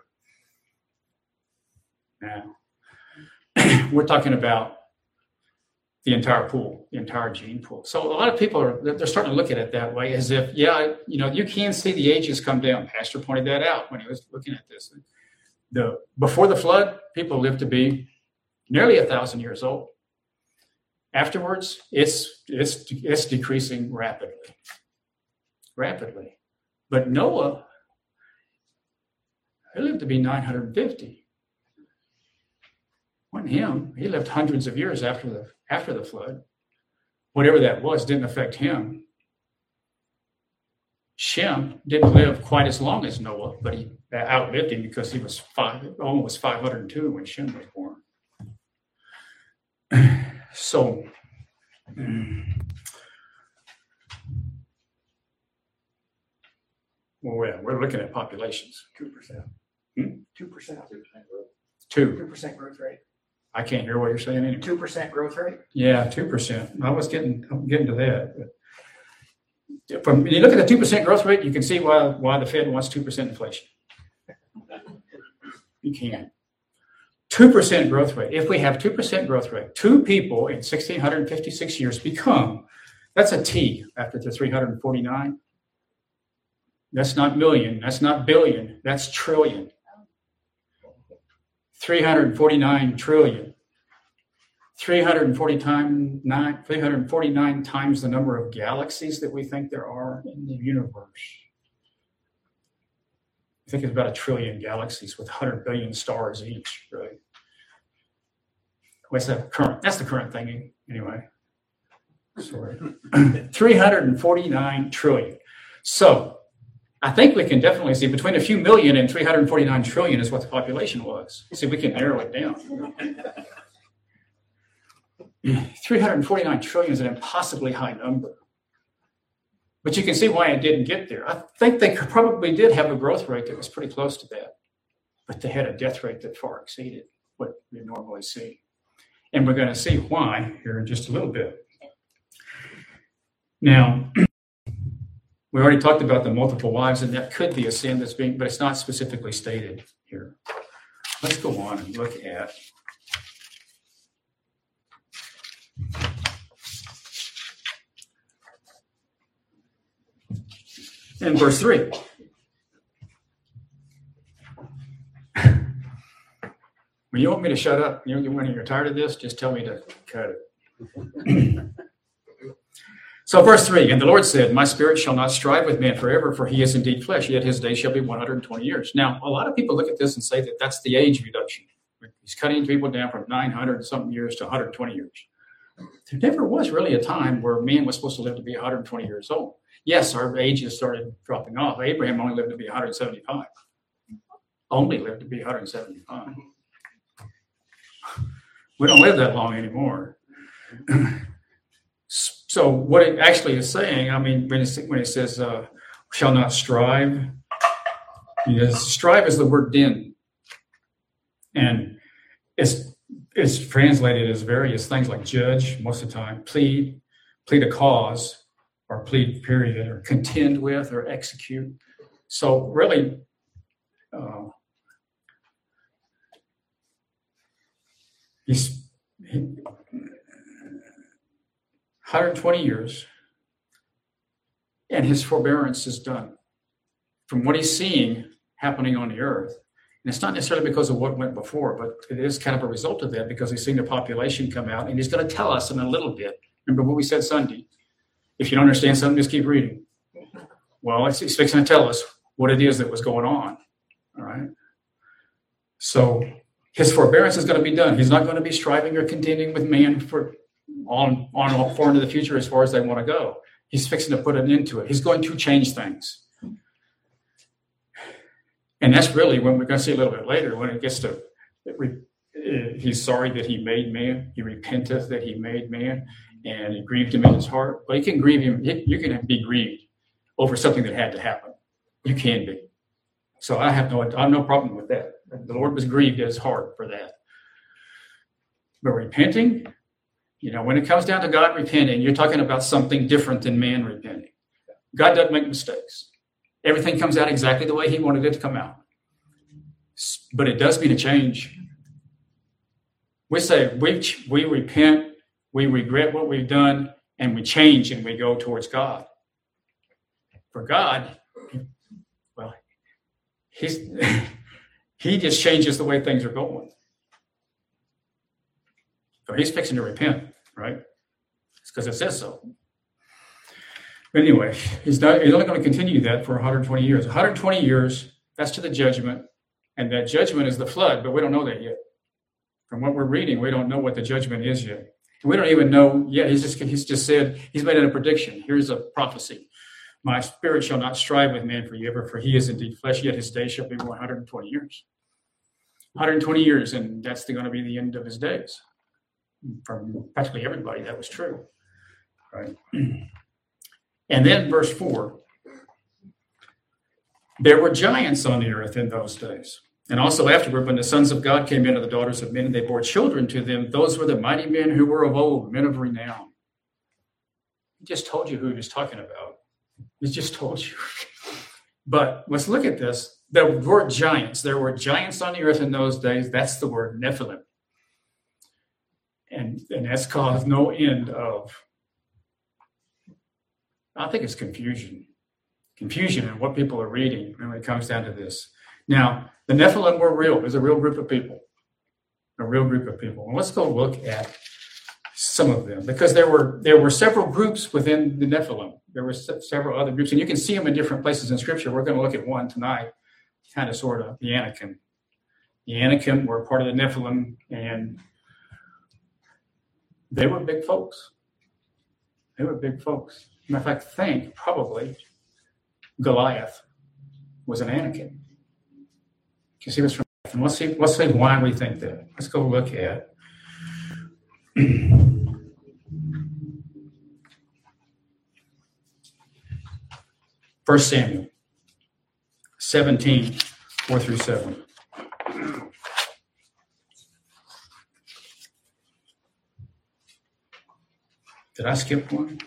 Now, we're talking about the entire pool, the entire gene pool. So a lot of people they're starting to look at it that way, as if, you can see the ages come down. Pastor pointed that out when he was looking at this. Before the flood, people lived to be nearly 1,000 years old. Afterwards, it's decreasing rapidly. But Noah, he lived to be 950. Wasn't him. He lived hundreds of years after the flood. Whatever that was didn't affect him. Shem didn't live quite as long as Noah, but he outlived him because he was almost 502 when Shem was born. So, we're looking at populations. 2%. 2%. 2% growth rate. I can't hear what you're saying anymore. 2% growth rate. Yeah, 2%. I'm getting to that. But when you look at the 2% growth rate, you can see why the Fed wants 2% inflation. You can. 2% growth rate. If we have 2% growth rate, 2 people in 1,656 years that's a T after the 349. That's not million. That's not billion. That's trillion. 349 trillion. 349 times the number of galaxies that we think there are in the universe. I think it's about 1 trillion galaxies with 100 billion stars each, right? What's that current? That's the current thinking, anyway. Sorry. 349 trillion. So I think we can definitely see between a few million and 349 trillion is what the population was. See, we can narrow it down. 349 trillion is an impossibly high number. But you can see why it didn't get there. I think they probably did have a growth rate that was pretty close to that. But they had a death rate that far exceeded what we normally see. And we're going to see why here in just a little bit. Now, we already talked about the multiple wives, and that could be a sin but it's not specifically stated here. Let's go on and look at in verse 3. When you want me to shut up, when you're tired of this, just tell me to cut it. So verse 3, and the Lord said, my spirit shall not strive with man forever, for he is indeed flesh, yet his days shall be 120 years. Now, a lot of people look at this and say that that's the age reduction. He's cutting people down from 900 something years to 120 years. There never was really a time where man was supposed to live to be 120 years old. Yes, our ages started dropping off. Abraham only lived to be 175. Only lived to be 175. We don't live that long anymore. So what it actually is saying, I mean, when it says, shall not strive, strive is the word din. And it's translated as various things like judge most of the time, plead a cause, or plead period, or contend with, or execute. So really, 120 years, and his forbearance is done from what he's seeing happening on the earth. And it's not necessarily because of what went before, but it is kind of a result of that, because he's seen the population come out, and he's going to tell us in a little bit. Remember what we said Sunday? If you don't understand something, just keep reading. Well, he's fixing to tell us what it is that was going on. All right. So his forbearance is going to be done. He's not going to be striving or contending with man for on far into the future as far as they want to go. He's fixing to put an end to it. He's going to change things. And that's really when we're going to see a little bit later, when it gets to, he's sorry that he made man. He repenteth that he made man, and it grieved him in his heart. But you can grieve him. You can be grieved over something that had to happen. You can be. So I have no problem with that. The Lord was grieved at his heart for that. But repenting, when it comes down to God repenting, you're talking about something different than man repenting. God doesn't make mistakes. Everything comes out exactly the way he wanted it to come out. But it does mean a change. We say we repent, we regret what we've done, and we change and we go towards God. For God, well, he just changes the way things are going. So he's fixing to repent, right? It's because it says so. But anyway, he's only going to continue that for 120 years. 120 years, that's to the judgment. And that judgment is the flood, but we don't know that yet. From what we're reading, we don't know what the judgment is yet. And we don't even know yet. He's just said, he's made it a prediction. Here's a prophecy. My spirit shall not strive with man forever, for he is indeed flesh, yet his days shall be 120 years. 120 years, and that's going to be the end of his days. For practically everybody, that was true. Right? And then verse 4, there were giants on the earth in those days. And also afterward, when the sons of God came into the daughters of men, and they bore children to them, those were the mighty men who were of old, men of renown. He just told you who he was talking about. He just told you. But let's look at this. The word giants, there were giants on the earth in those days. That's the word Nephilim. And that's caused no end of, I think it's confusion in what people are reading when it comes down to this. Now, the Nephilim were real. There's a real group of people. And let's go look at some of them, because there were several groups within the Nephilim. There were several other groups, and you can see them in different places in Scripture. We're going to look at one tonight, kind of, sort of, the Anakim. The Anakim were part of the Nephilim, and they were big folks. Matter of fact, I think probably Goliath was an Anakim. You see what's from? Let's see why we think that. Let's go look at 1 Samuel 17, 4 through 7. Did I skip one?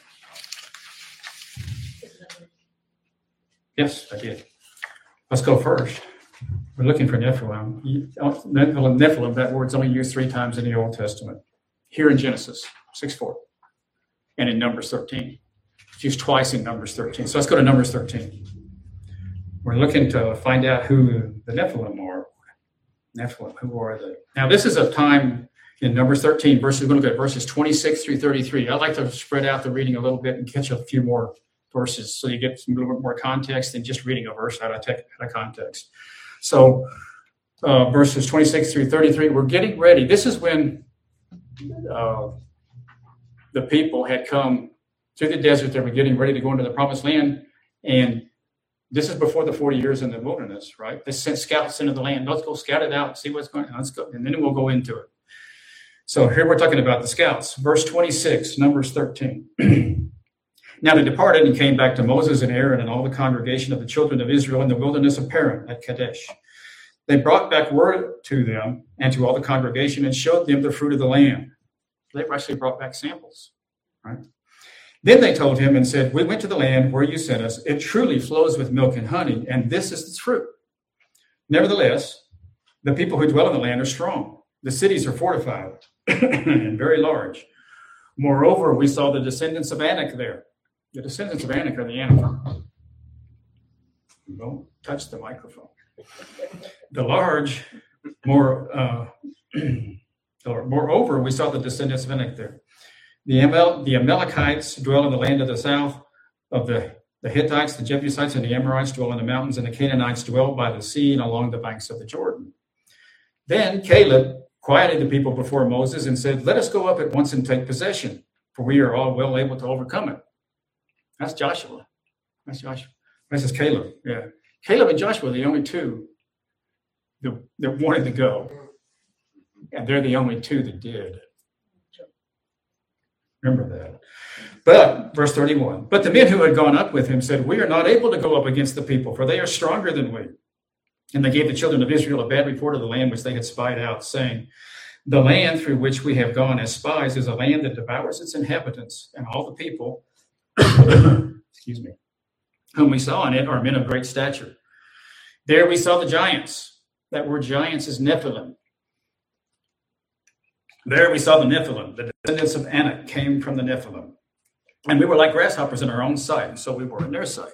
Yes, I did. Let's go first. We're looking for Nephilim. Nephilim, that word's only used 3 times in the Old Testament. Here in Genesis 6:4, and in Numbers 13. It's used twice in Numbers 13. So let's go to Numbers 13. We're looking to find out who the Nephilim are. Nephilim, who are they? Now, this is a time in Numbers 13, verses, we're going to look at verses 26 through 33. I like to spread out the reading a little bit and catch a few more verses so you get a little bit more context than just reading a verse out of context. So, verses 26 through 33, we're getting ready. This is when the people had come through the desert. They were getting ready to go into the promised land. And this is before the 40 years in the wilderness, right? They sent scouts into the land. Let's go scout it out, see what's going on. Let's go. And then we'll go into it. So here we're talking about the scouts. Verse 26, Numbers 13. Now they departed and came back to Moses and Aaron and all the congregation of the children of Israel in the wilderness of Paran at Kadesh. They brought back word to them and to all the congregation and showed them the fruit of the land. They actually brought back samples, right? Then they told him and said, we went to the land where you sent us. It truly flows with milk and honey, and this is its fruit. Nevertheless, the people who dwell in the land are strong. The cities are fortified and very large. Moreover, we saw the descendants of Anak there. The descendants of Anak are the Anakim. Don't touch the microphone. The large, moreover, we saw the descendants of Anak there. The Amalekites dwell in the land of the south of the Hittites, the Jebusites, and the Amorites dwell in the mountains, and the Canaanites dwell by the sea and along the banks of the Jordan. Then Caleb quieted the people before Moses and said, let us go up at once and take possession, for we are all well able to overcome it. That's Joshua. That's Joshua. This is Caleb. Yeah. Caleb and Joshua are the only two that wanted to go. And they're the only two that did. Remember that. But, verse 31, but the men who had gone up with him said, we are not able to go up against the people, for they are stronger than we. And they gave the children of Israel a bad report of the land which they had spied out, saying, the land through which we have gone as spies is a land that devours its inhabitants, and all the people, excuse me, whom we saw in it are men of great stature. There we saw the giants. That word giants is Nephilim. There we saw the Nephilim. The descendants of Anak came from the Nephilim. And we were like grasshoppers in our own sight, and so we were in their sight.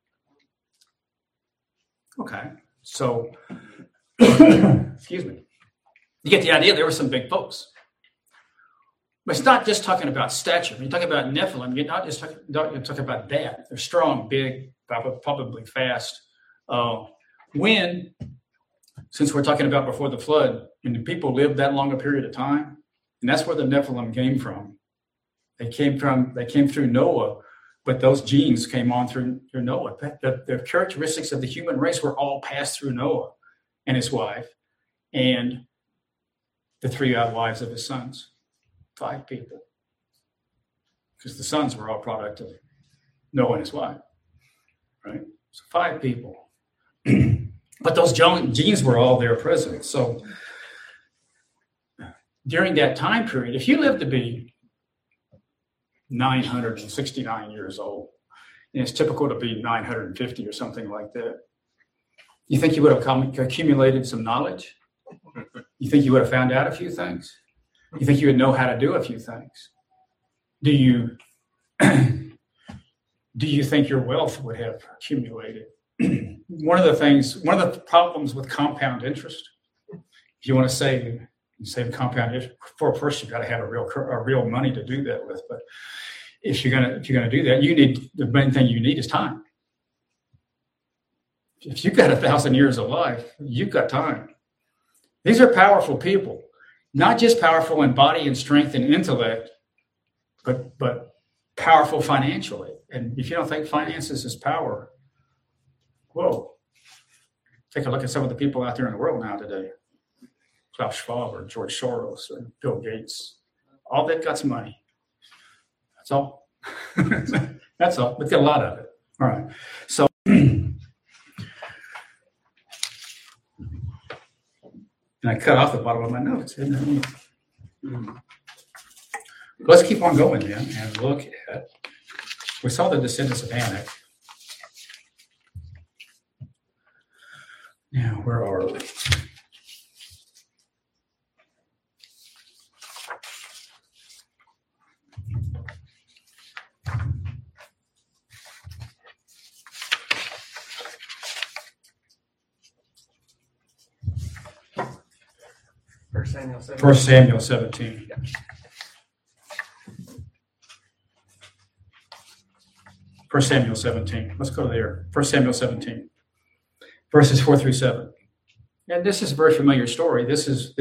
Okay, so, excuse me. You get the idea, there were some big folks. But it's not just talking about stature. When you talk about Nephilim, you're not just talking about that. They're strong, big, probably fast. Since we're talking about before the flood, when the people lived that long a period of time, and that's where the Nephilim came from. They came through Noah, but those genes came on through Noah. The characteristics of the human race were all passed through Noah and his wife, and the three wives of his sons. 5 people. Because the sons were all product of Noah and his wife. Right? So 5 people. But those genes were all there present. So during that time period, if you lived to be 969 years old, and it's typical to be 950 or something like that, you think you would have accumulated some knowledge? You think you would have found out a few things? You think you would know how to do a few things? Do you think your wealth would have accumulated? One of the problems with compound interest, if you want to save compound interest, first you've got to have a real money to do that with. But if you're gonna do that, the main thing you need is time. If you've got 1,000 years of life, you've got time. These are powerful people, not just powerful in body and strength and intellect, but powerful financially. And if you don't think finances is power, whoa, take a look at some of the people out there in the world now today. Klaus Schwab or George Soros or Bill Gates. All they've got is money. That's all. That's all. We've got a lot of it. All right. So and I cut off the bottom of my notes. Let's keep on going then and look at, we saw the descendants of Anak. Now, where are we? First Samuel 17. 1 Samuel 17. Yeah. 1 Samuel 17. Let's go there. 1 Samuel 17, verses 4 through 7. And this is a very familiar story. This is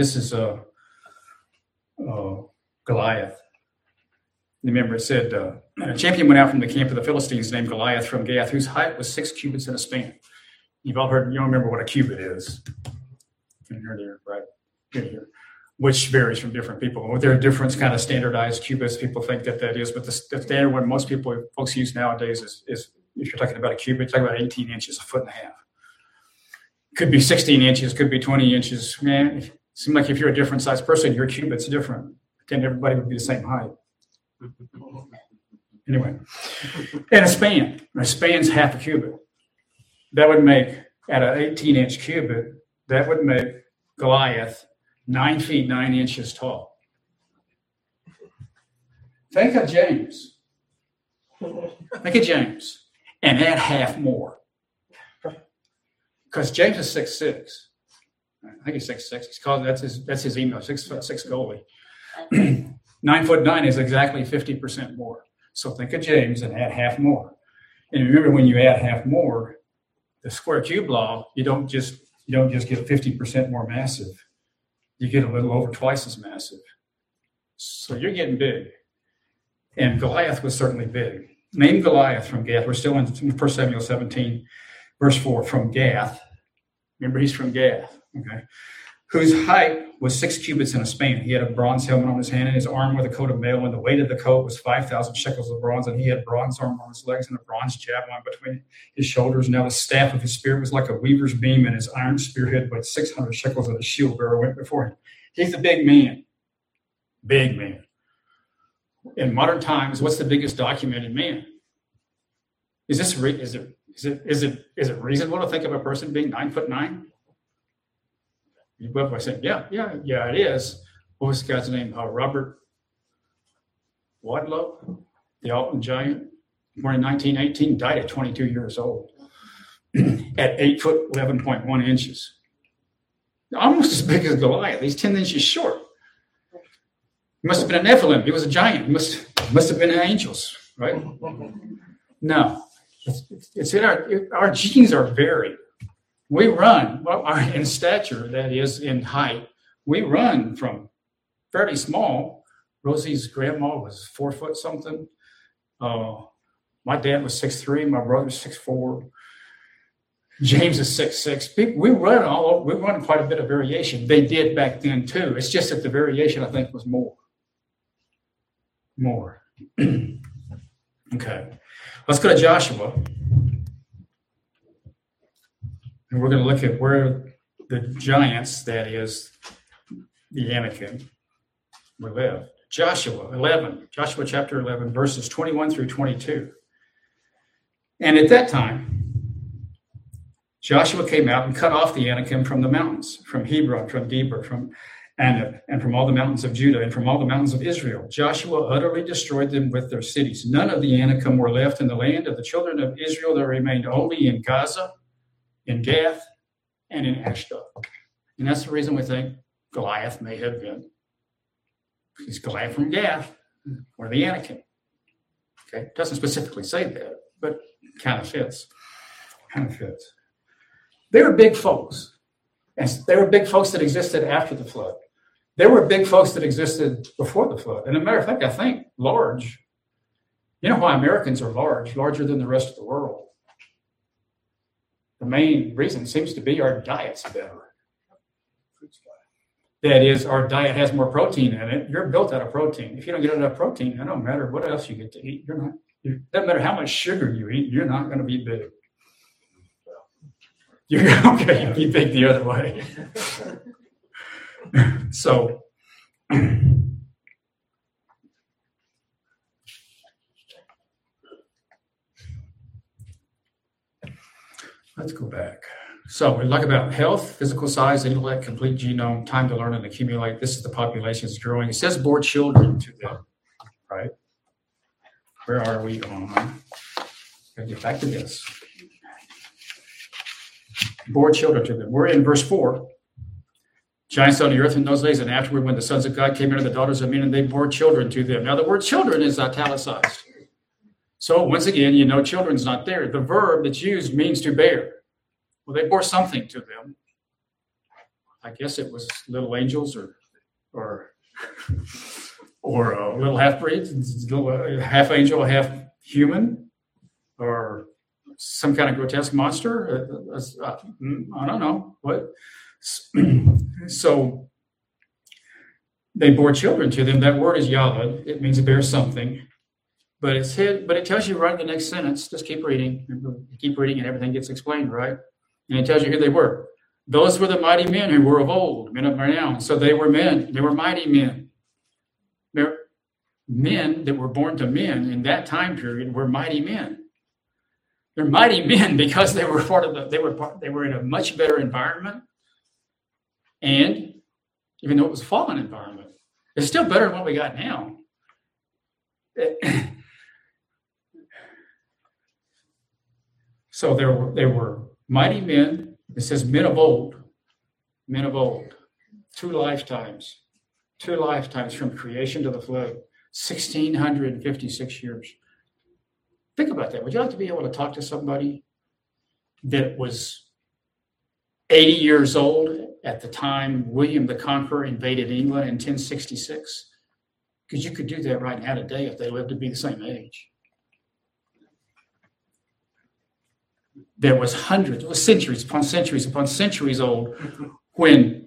Goliath. Remember, it said, a champion went out from the camp of the Philistines named Goliath from Gath, whose height was 6 cubits and a span. You've all heard, you don't remember what a cubit is. Here, right? Here. Which varies from different people. There are different kind of standardized cubits people think that is, but the standard one most folks use nowadays is if you're talking about a cubit, you're talking about 18 inches, a foot and a half. Could be 16 inches, could be 20 inches. Man, it seems like if you're a different size person, your cubit's different. Then everybody would be the same height. Anyway, and a span's half a cubit. That would make, at an 18-inch cubit, that would make Goliath 9 feet 9 inches tall. Think of James. And add half more. Because James is 6'6". I think he's 6'6". He's called, that's his email, 6'6" goalie. 9'9" is exactly 50% more. So think of James and add half more. And remember, when you add half more, the square cube law, you don't just get 50% more massive. You get a little over twice as massive. So you're getting big. And Goliath was certainly big. Named Goliath from Gath. We're still in 1 Samuel 17, verse 4, from Gath. Remember, he's from Gath, okay? Whose height was 6 cubits and a span. He had a bronze helmet on his hand, and his arm with a coat of mail, and the weight of the coat was 5,000 shekels of bronze, and he had bronze armor on his legs and a bronze javelin between his shoulders. Now the staff of his spear was like a weaver's beam, and his iron spearhead weighed 600 shekels, and the shield bearer went before him. He's a big man. Big man. In modern times, what's the biggest documented man? Is it reasonable to think of a person being 9'9"? You both by saying, yeah, it is. What was the guy's name? Robert Wadlow, the Alton giant, born in 1918, died at 22 years old at 8 foot 11.1 inches. Almost as big as Goliath. He's 10 inches short. He must have been a Nephilim. He was a giant. He must have been angels, right? No. It's in our genes are varied. We run, in stature, that is, in height, we run from fairly small. Rosie's grandma was 4 foot something. My dad was 6'3", my brother's 6'4". James is 6'6". We run quite a bit of variation. They did back then too. It's just that the variation, I think, was more. Okay. Let's go to Joshua. And we're going to look at where the giants, that is, the Anakim, were lived. Joshua chapter 11, verses 21 through 22. And at that time, Joshua came out and cut off the Anakim from the mountains, from Hebron, from Debir, from Anab, and from all the mountains of Judah, and from all the mountains of Israel. Joshua utterly destroyed them with their cities. None of the Anakim were left in the land of the children of Israel. There remained only in Gaza, in Gath, and in Ashdod. And that's the reason we think Goliath may have been. He's Goliath from Gath, or the Anakim. Okay, it doesn't specifically say that, but kind of fits. They were big folks. And they were big folks that existed after the flood. There were big folks that existed before the flood. And as a matter of fact, I think large. You know why Americans are larger than the rest of the world? The main reason seems to be our diet's better. That is, our diet has more protein in it. You're built out of protein. If you don't get enough protein, it don't matter what else you get to eat. It doesn't matter how much sugar you eat, you're not going to be big. You're going to be big the other way. So, let's go back. So we talk about health, physical size, intellect, complete genome, time to learn and accumulate. This is the population that's growing. It says bore children to them, right? Where are we on? Gotta get back to this. Bore children to them. We're in verse 4. Giants on the earth in those days, and afterward, when the sons of God came into the daughters of men, and they bore children to them. Now, the word children is italicized. So, once again, children's not there. The verb that's used means to bear. Well, they bore something to them. I guess it was little angels or little half-breeds, half angel, half human, or some kind of grotesque monster. I don't know what. So they bore children to them. That word is yalad. It means to bear something. But it tells you right in the next sentence. Just keep reading. Keep reading, and everything gets explained, right? And it tells you who they were. Those were the mighty men who were of old, men of renown. So they were men. They were mighty men. They're men that were born to men in that time period were mighty men. They're mighty men because they were they were in a much better environment. And even though it was a fallen environment, it's still better than what we got now. So they were mighty men. It says men of old. 2 lifetimes from creation to the flood, 1,656 years. Think about that. Would you like to be able to talk to somebody that was 80 years old at the time William the Conqueror invaded England in 1066? Because you could do that right now today if they lived to be the same age. There was hundreds, it was centuries upon centuries upon centuries old when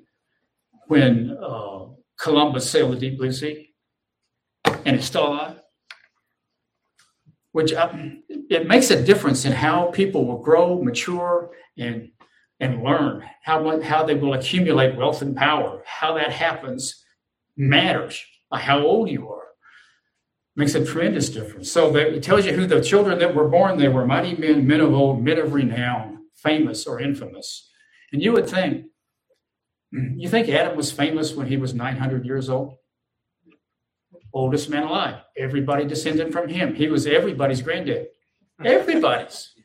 Columbus sailed the deep blue sea, and it's still alive. Which it makes a difference in how people will grow, mature, and learn how they will accumulate wealth and power. How that happens matters by how old you are. Makes a tremendous difference. So it tells you who the children that were born. They were mighty men, men of old, men of renown, famous or infamous. And you think Adam was famous when he was 900 years old? Oldest man alive. Everybody descended from him. He was everybody's granddad. Everybody's.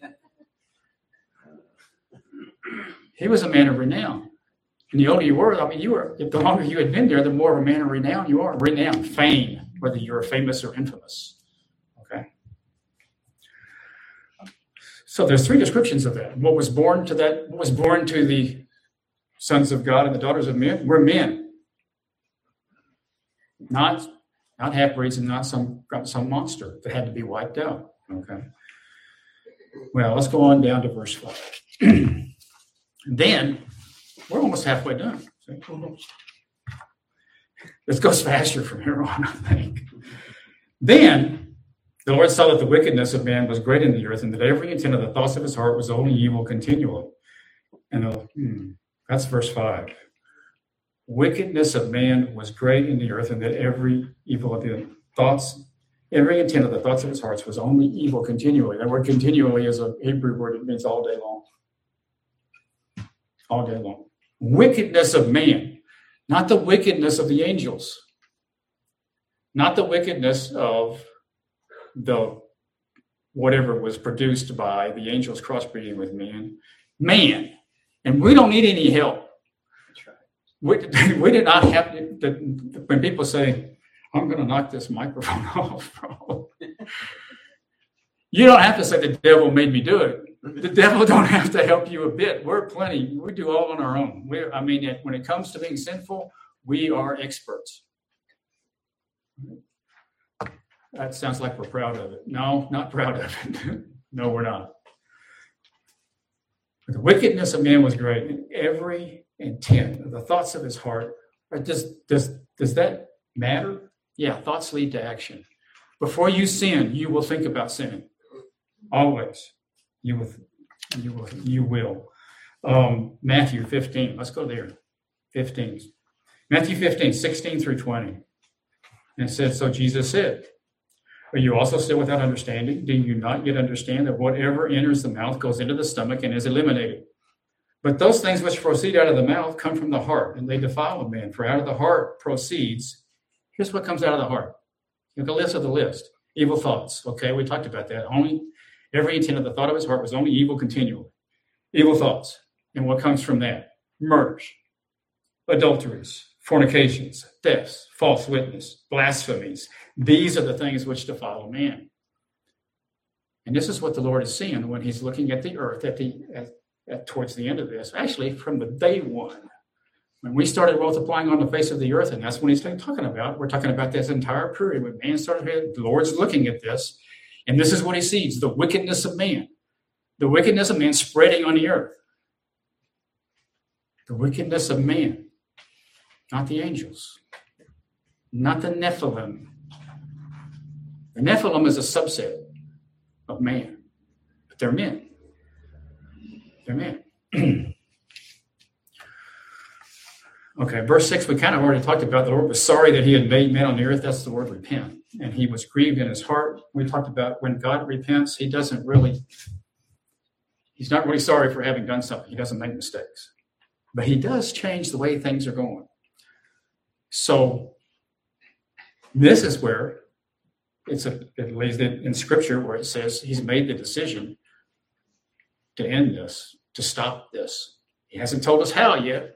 He was a man of renown. And the older you were, the longer you had been there, the more of a man of renown you are. Renown, fame, whether you're famous or infamous. Okay? So there's 3 descriptions of that. What was born to the sons of God and the daughters of men were men. Not half-breeds and not some monster that had to be wiped out. Okay? Well, let's go on down to verse 5. Then, we're almost halfway done. This goes faster from here on, I think. Then, the Lord saw that the wickedness of man was great in the earth, and that every intent of the thoughts of his heart was only evil continually. And that's verse 5. Wickedness of man was great in the earth, and that every intent of the thoughts of his hearts was only evil continually. That word continually is a Hebrew word. It means all day long. All day long. Wickedness of man, not the wickedness of the angels, not the wickedness of the whatever was produced by the angels crossbreeding with man. Man. And we don't need any help. We did not have to, when people say, I'm going to knock this microphone off, bro. You don't have to say the devil made me do it. The devil don't have to help you a bit. We're plenty. We do all on our own. When it comes to being sinful, we are experts. That sounds like we're proud of it. No, not proud of it. No, we're not. But the wickedness of man was great, and every intent of the thoughts of his heart. Does that matter? Yeah, thoughts lead to action. Before you sin, you will think about sinning. Always. You will. Matthew 15. Let's go there. 15. Matthew 15, 16 through 20. And it says, so Jesus said, are you also still without understanding? Do you not yet understand that whatever enters the mouth goes into the stomach and is eliminated? But those things which proceed out of the mouth come from the heart, and they defile a man. For out of the heart proceeds, here's what comes out of the heart. Look at the list. Evil thoughts. Okay, we talked about that. Every intent of the thought of his heart was only evil continually. Evil thoughts. And what comes from that? Murders, adulteries, fornications, thefts, false witness, blasphemies. These are the things which defile a man. And this is what the Lord is seeing when he's looking at the earth towards the end of this. Actually, from the day one, when we started multiplying on the face of the earth, and that's when he's talking about, we're talking about this entire period when man started, the Lord's looking at this, and this is what he sees, the wickedness of man. The wickedness of man spreading on the earth. The wickedness of man, not the angels, not the Nephilim. The Nephilim is a subset of man, but they're men. They're men. Okay, verse 6, we kind of already talked about. The Lord was sorry that he had made men on the earth. That's the word repent. And he was grieved in his heart. We talked about when God repents, he's not really sorry for having done something. He doesn't make mistakes. But he does change the way things are going. So this is where it lays in Scripture where it says he's made the decision to end this, to stop this. He hasn't told us how yet.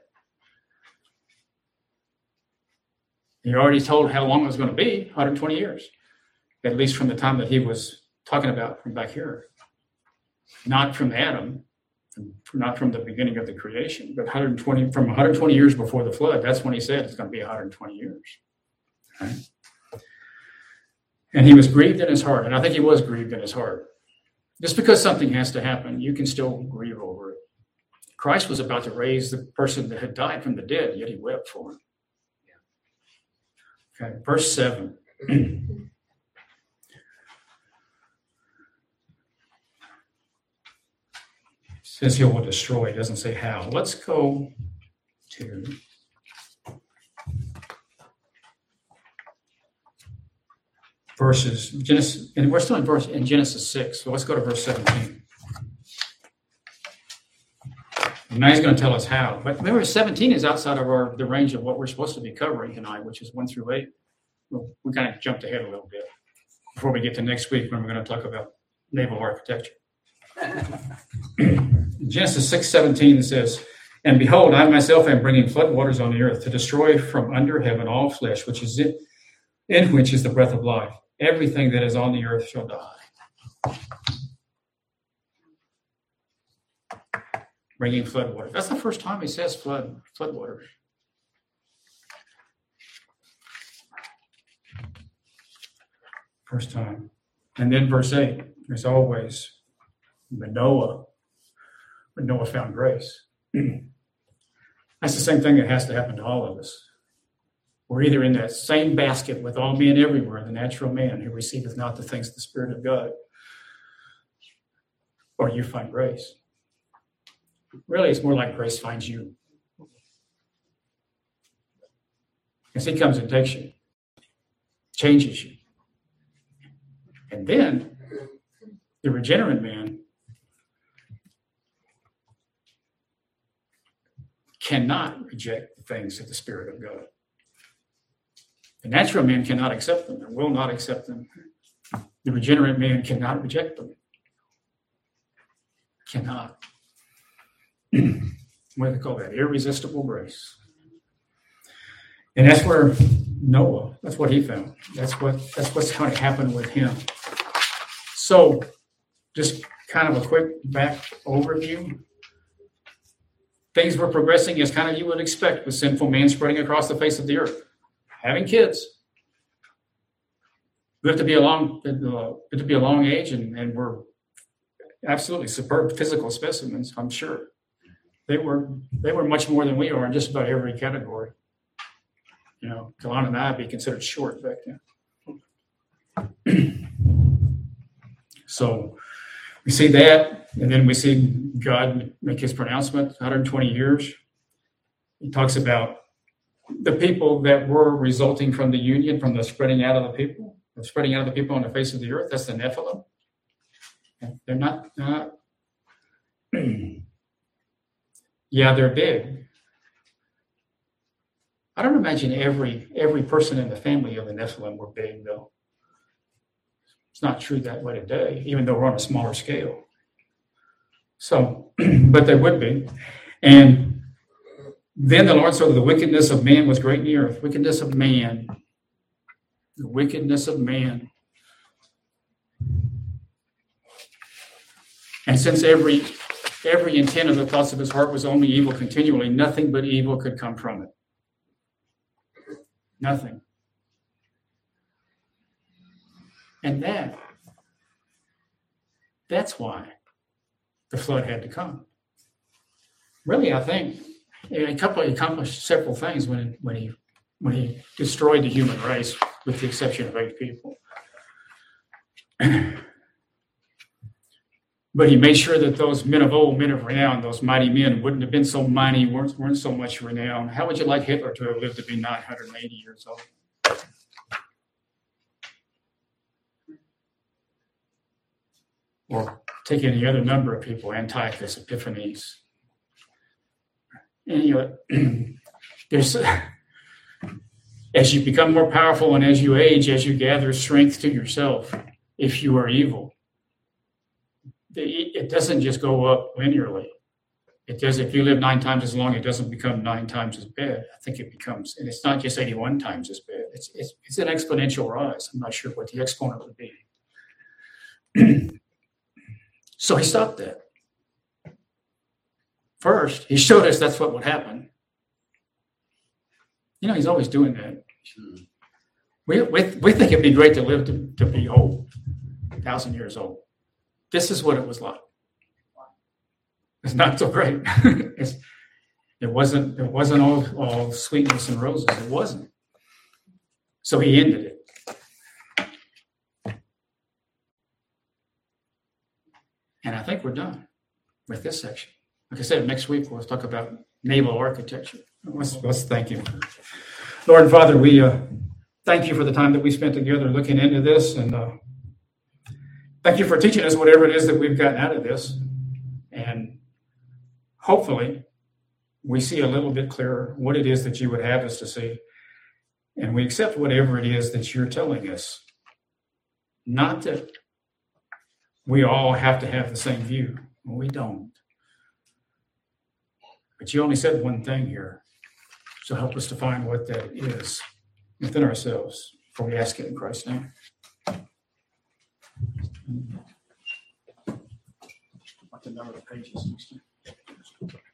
He already told how long it was going to be, 120 years, at least from the time that he was talking about from back here. Not from Adam, not from the beginning of the creation, but from 120 years before the flood. That's when he said it's going to be 120 years. Right? And he was grieved in his heart, and I think he was grieved in his heart. Just because something has to happen, you can still grieve over it. Christ was about to raise the person that had died from the dead, yet he wept for him. Okay, verse 7. Says he will destroy. It doesn't say how. Let's go to verses Genesis, and we're still in Genesis 6. So let's go to verse 17. And now he's going to tell us how. But remember, 17 is outside of the range of what we're supposed to be covering tonight, which is 1 through 8. We kind of jumped ahead a little bit before we get to next week when we're going to talk about naval architecture. Genesis 6:17 says, "And behold, I myself am bringing floodwaters on the earth to destroy from under heaven all flesh, which is in which is the breath of life. Everything that is on the earth shall die." Bringing floodwaters. That's the first time he says floodwaters. First time. And then verse 8, there's always when Noah found grace. That's the same thing that has to happen to all of us. We're either in that same basket with all men everywhere, the natural man who receiveth not the things of the Spirit of God, or you find grace. Really, it's more like grace finds you. Because he comes and takes you, changes you. And then the regenerate man cannot reject the things of the Spirit of God. The natural man cannot accept them and will not accept them. The regenerate man cannot reject them. Cannot. What do they call that? Irresistible grace. And that's where Noah, that's what he found. That's what's going to happen with him. So, just kind of a quick back overview. Things were progressing as kind of you would expect with sinful man spreading across the face of the earth. Having kids. We have to be a long age, and we're absolutely superb physical specimens, I'm sure. They were much more than we are in just about every category. You know, Kalana and I would be considered short back then. So we see that, and then we see God make his pronouncement, 120 years. He talks about the people that were resulting from the union, from the spreading out of the people on the face of the earth. That's the Nephilim. They're not yeah, they're big. I don't imagine every person in the family of the Nephilim were big, though. It's not true that way today, even though we're on a smaller scale. So, but they would be. And Then the Lord saw that the wickedness of man was great in the earth. Wickedness of man. The wickedness of man. And since every intent of the thoughts of his heart was only evil continually, nothing but evil could come from it. Nothing. And that's why the flood had to come. Really, I think he accomplished several things when he destroyed the human race, with the exception of 8 people. But he made sure that those men of old, men of renown, those mighty men wouldn't have been so mighty, weren't so much renowned. How would you like Hitler to have lived to be 980 years old? Or take any other number of people, Antiochus, Epiphanes. And there's, as you become more powerful and as you age, as you gather strength to yourself, if you are evil, it doesn't just go up linearly. It does. If you live 9 times as long, it doesn't become 9 times as bad. I think it becomes, and it's not just 81 times as bad. It's an exponential rise. I'm not sure what the exponent would be. So he stopped that. First, he showed us that's what would happen. You know, he's always doing that. We think it'd be great to live to be old, 1,000 years old. This is what it was like. It's not so great. It wasn't all sweetness and roses. It wasn't. So he ended it. And I think we're done with this section. Like I said, next week we'll talk about naval architecture. Let's thank him. Lord and Father, we thank you for the time that we spent together looking into this, and thank you for teaching us whatever it is that we've gotten out of this. And hopefully we see a little bit clearer what it is that you would have us to see. And we accept whatever it is that you're telling us. Not that we all have to have the same view. We don't. But you only said one thing here. So help us to find what that is within ourselves, for we ask it in Christ's name. What the number of pages?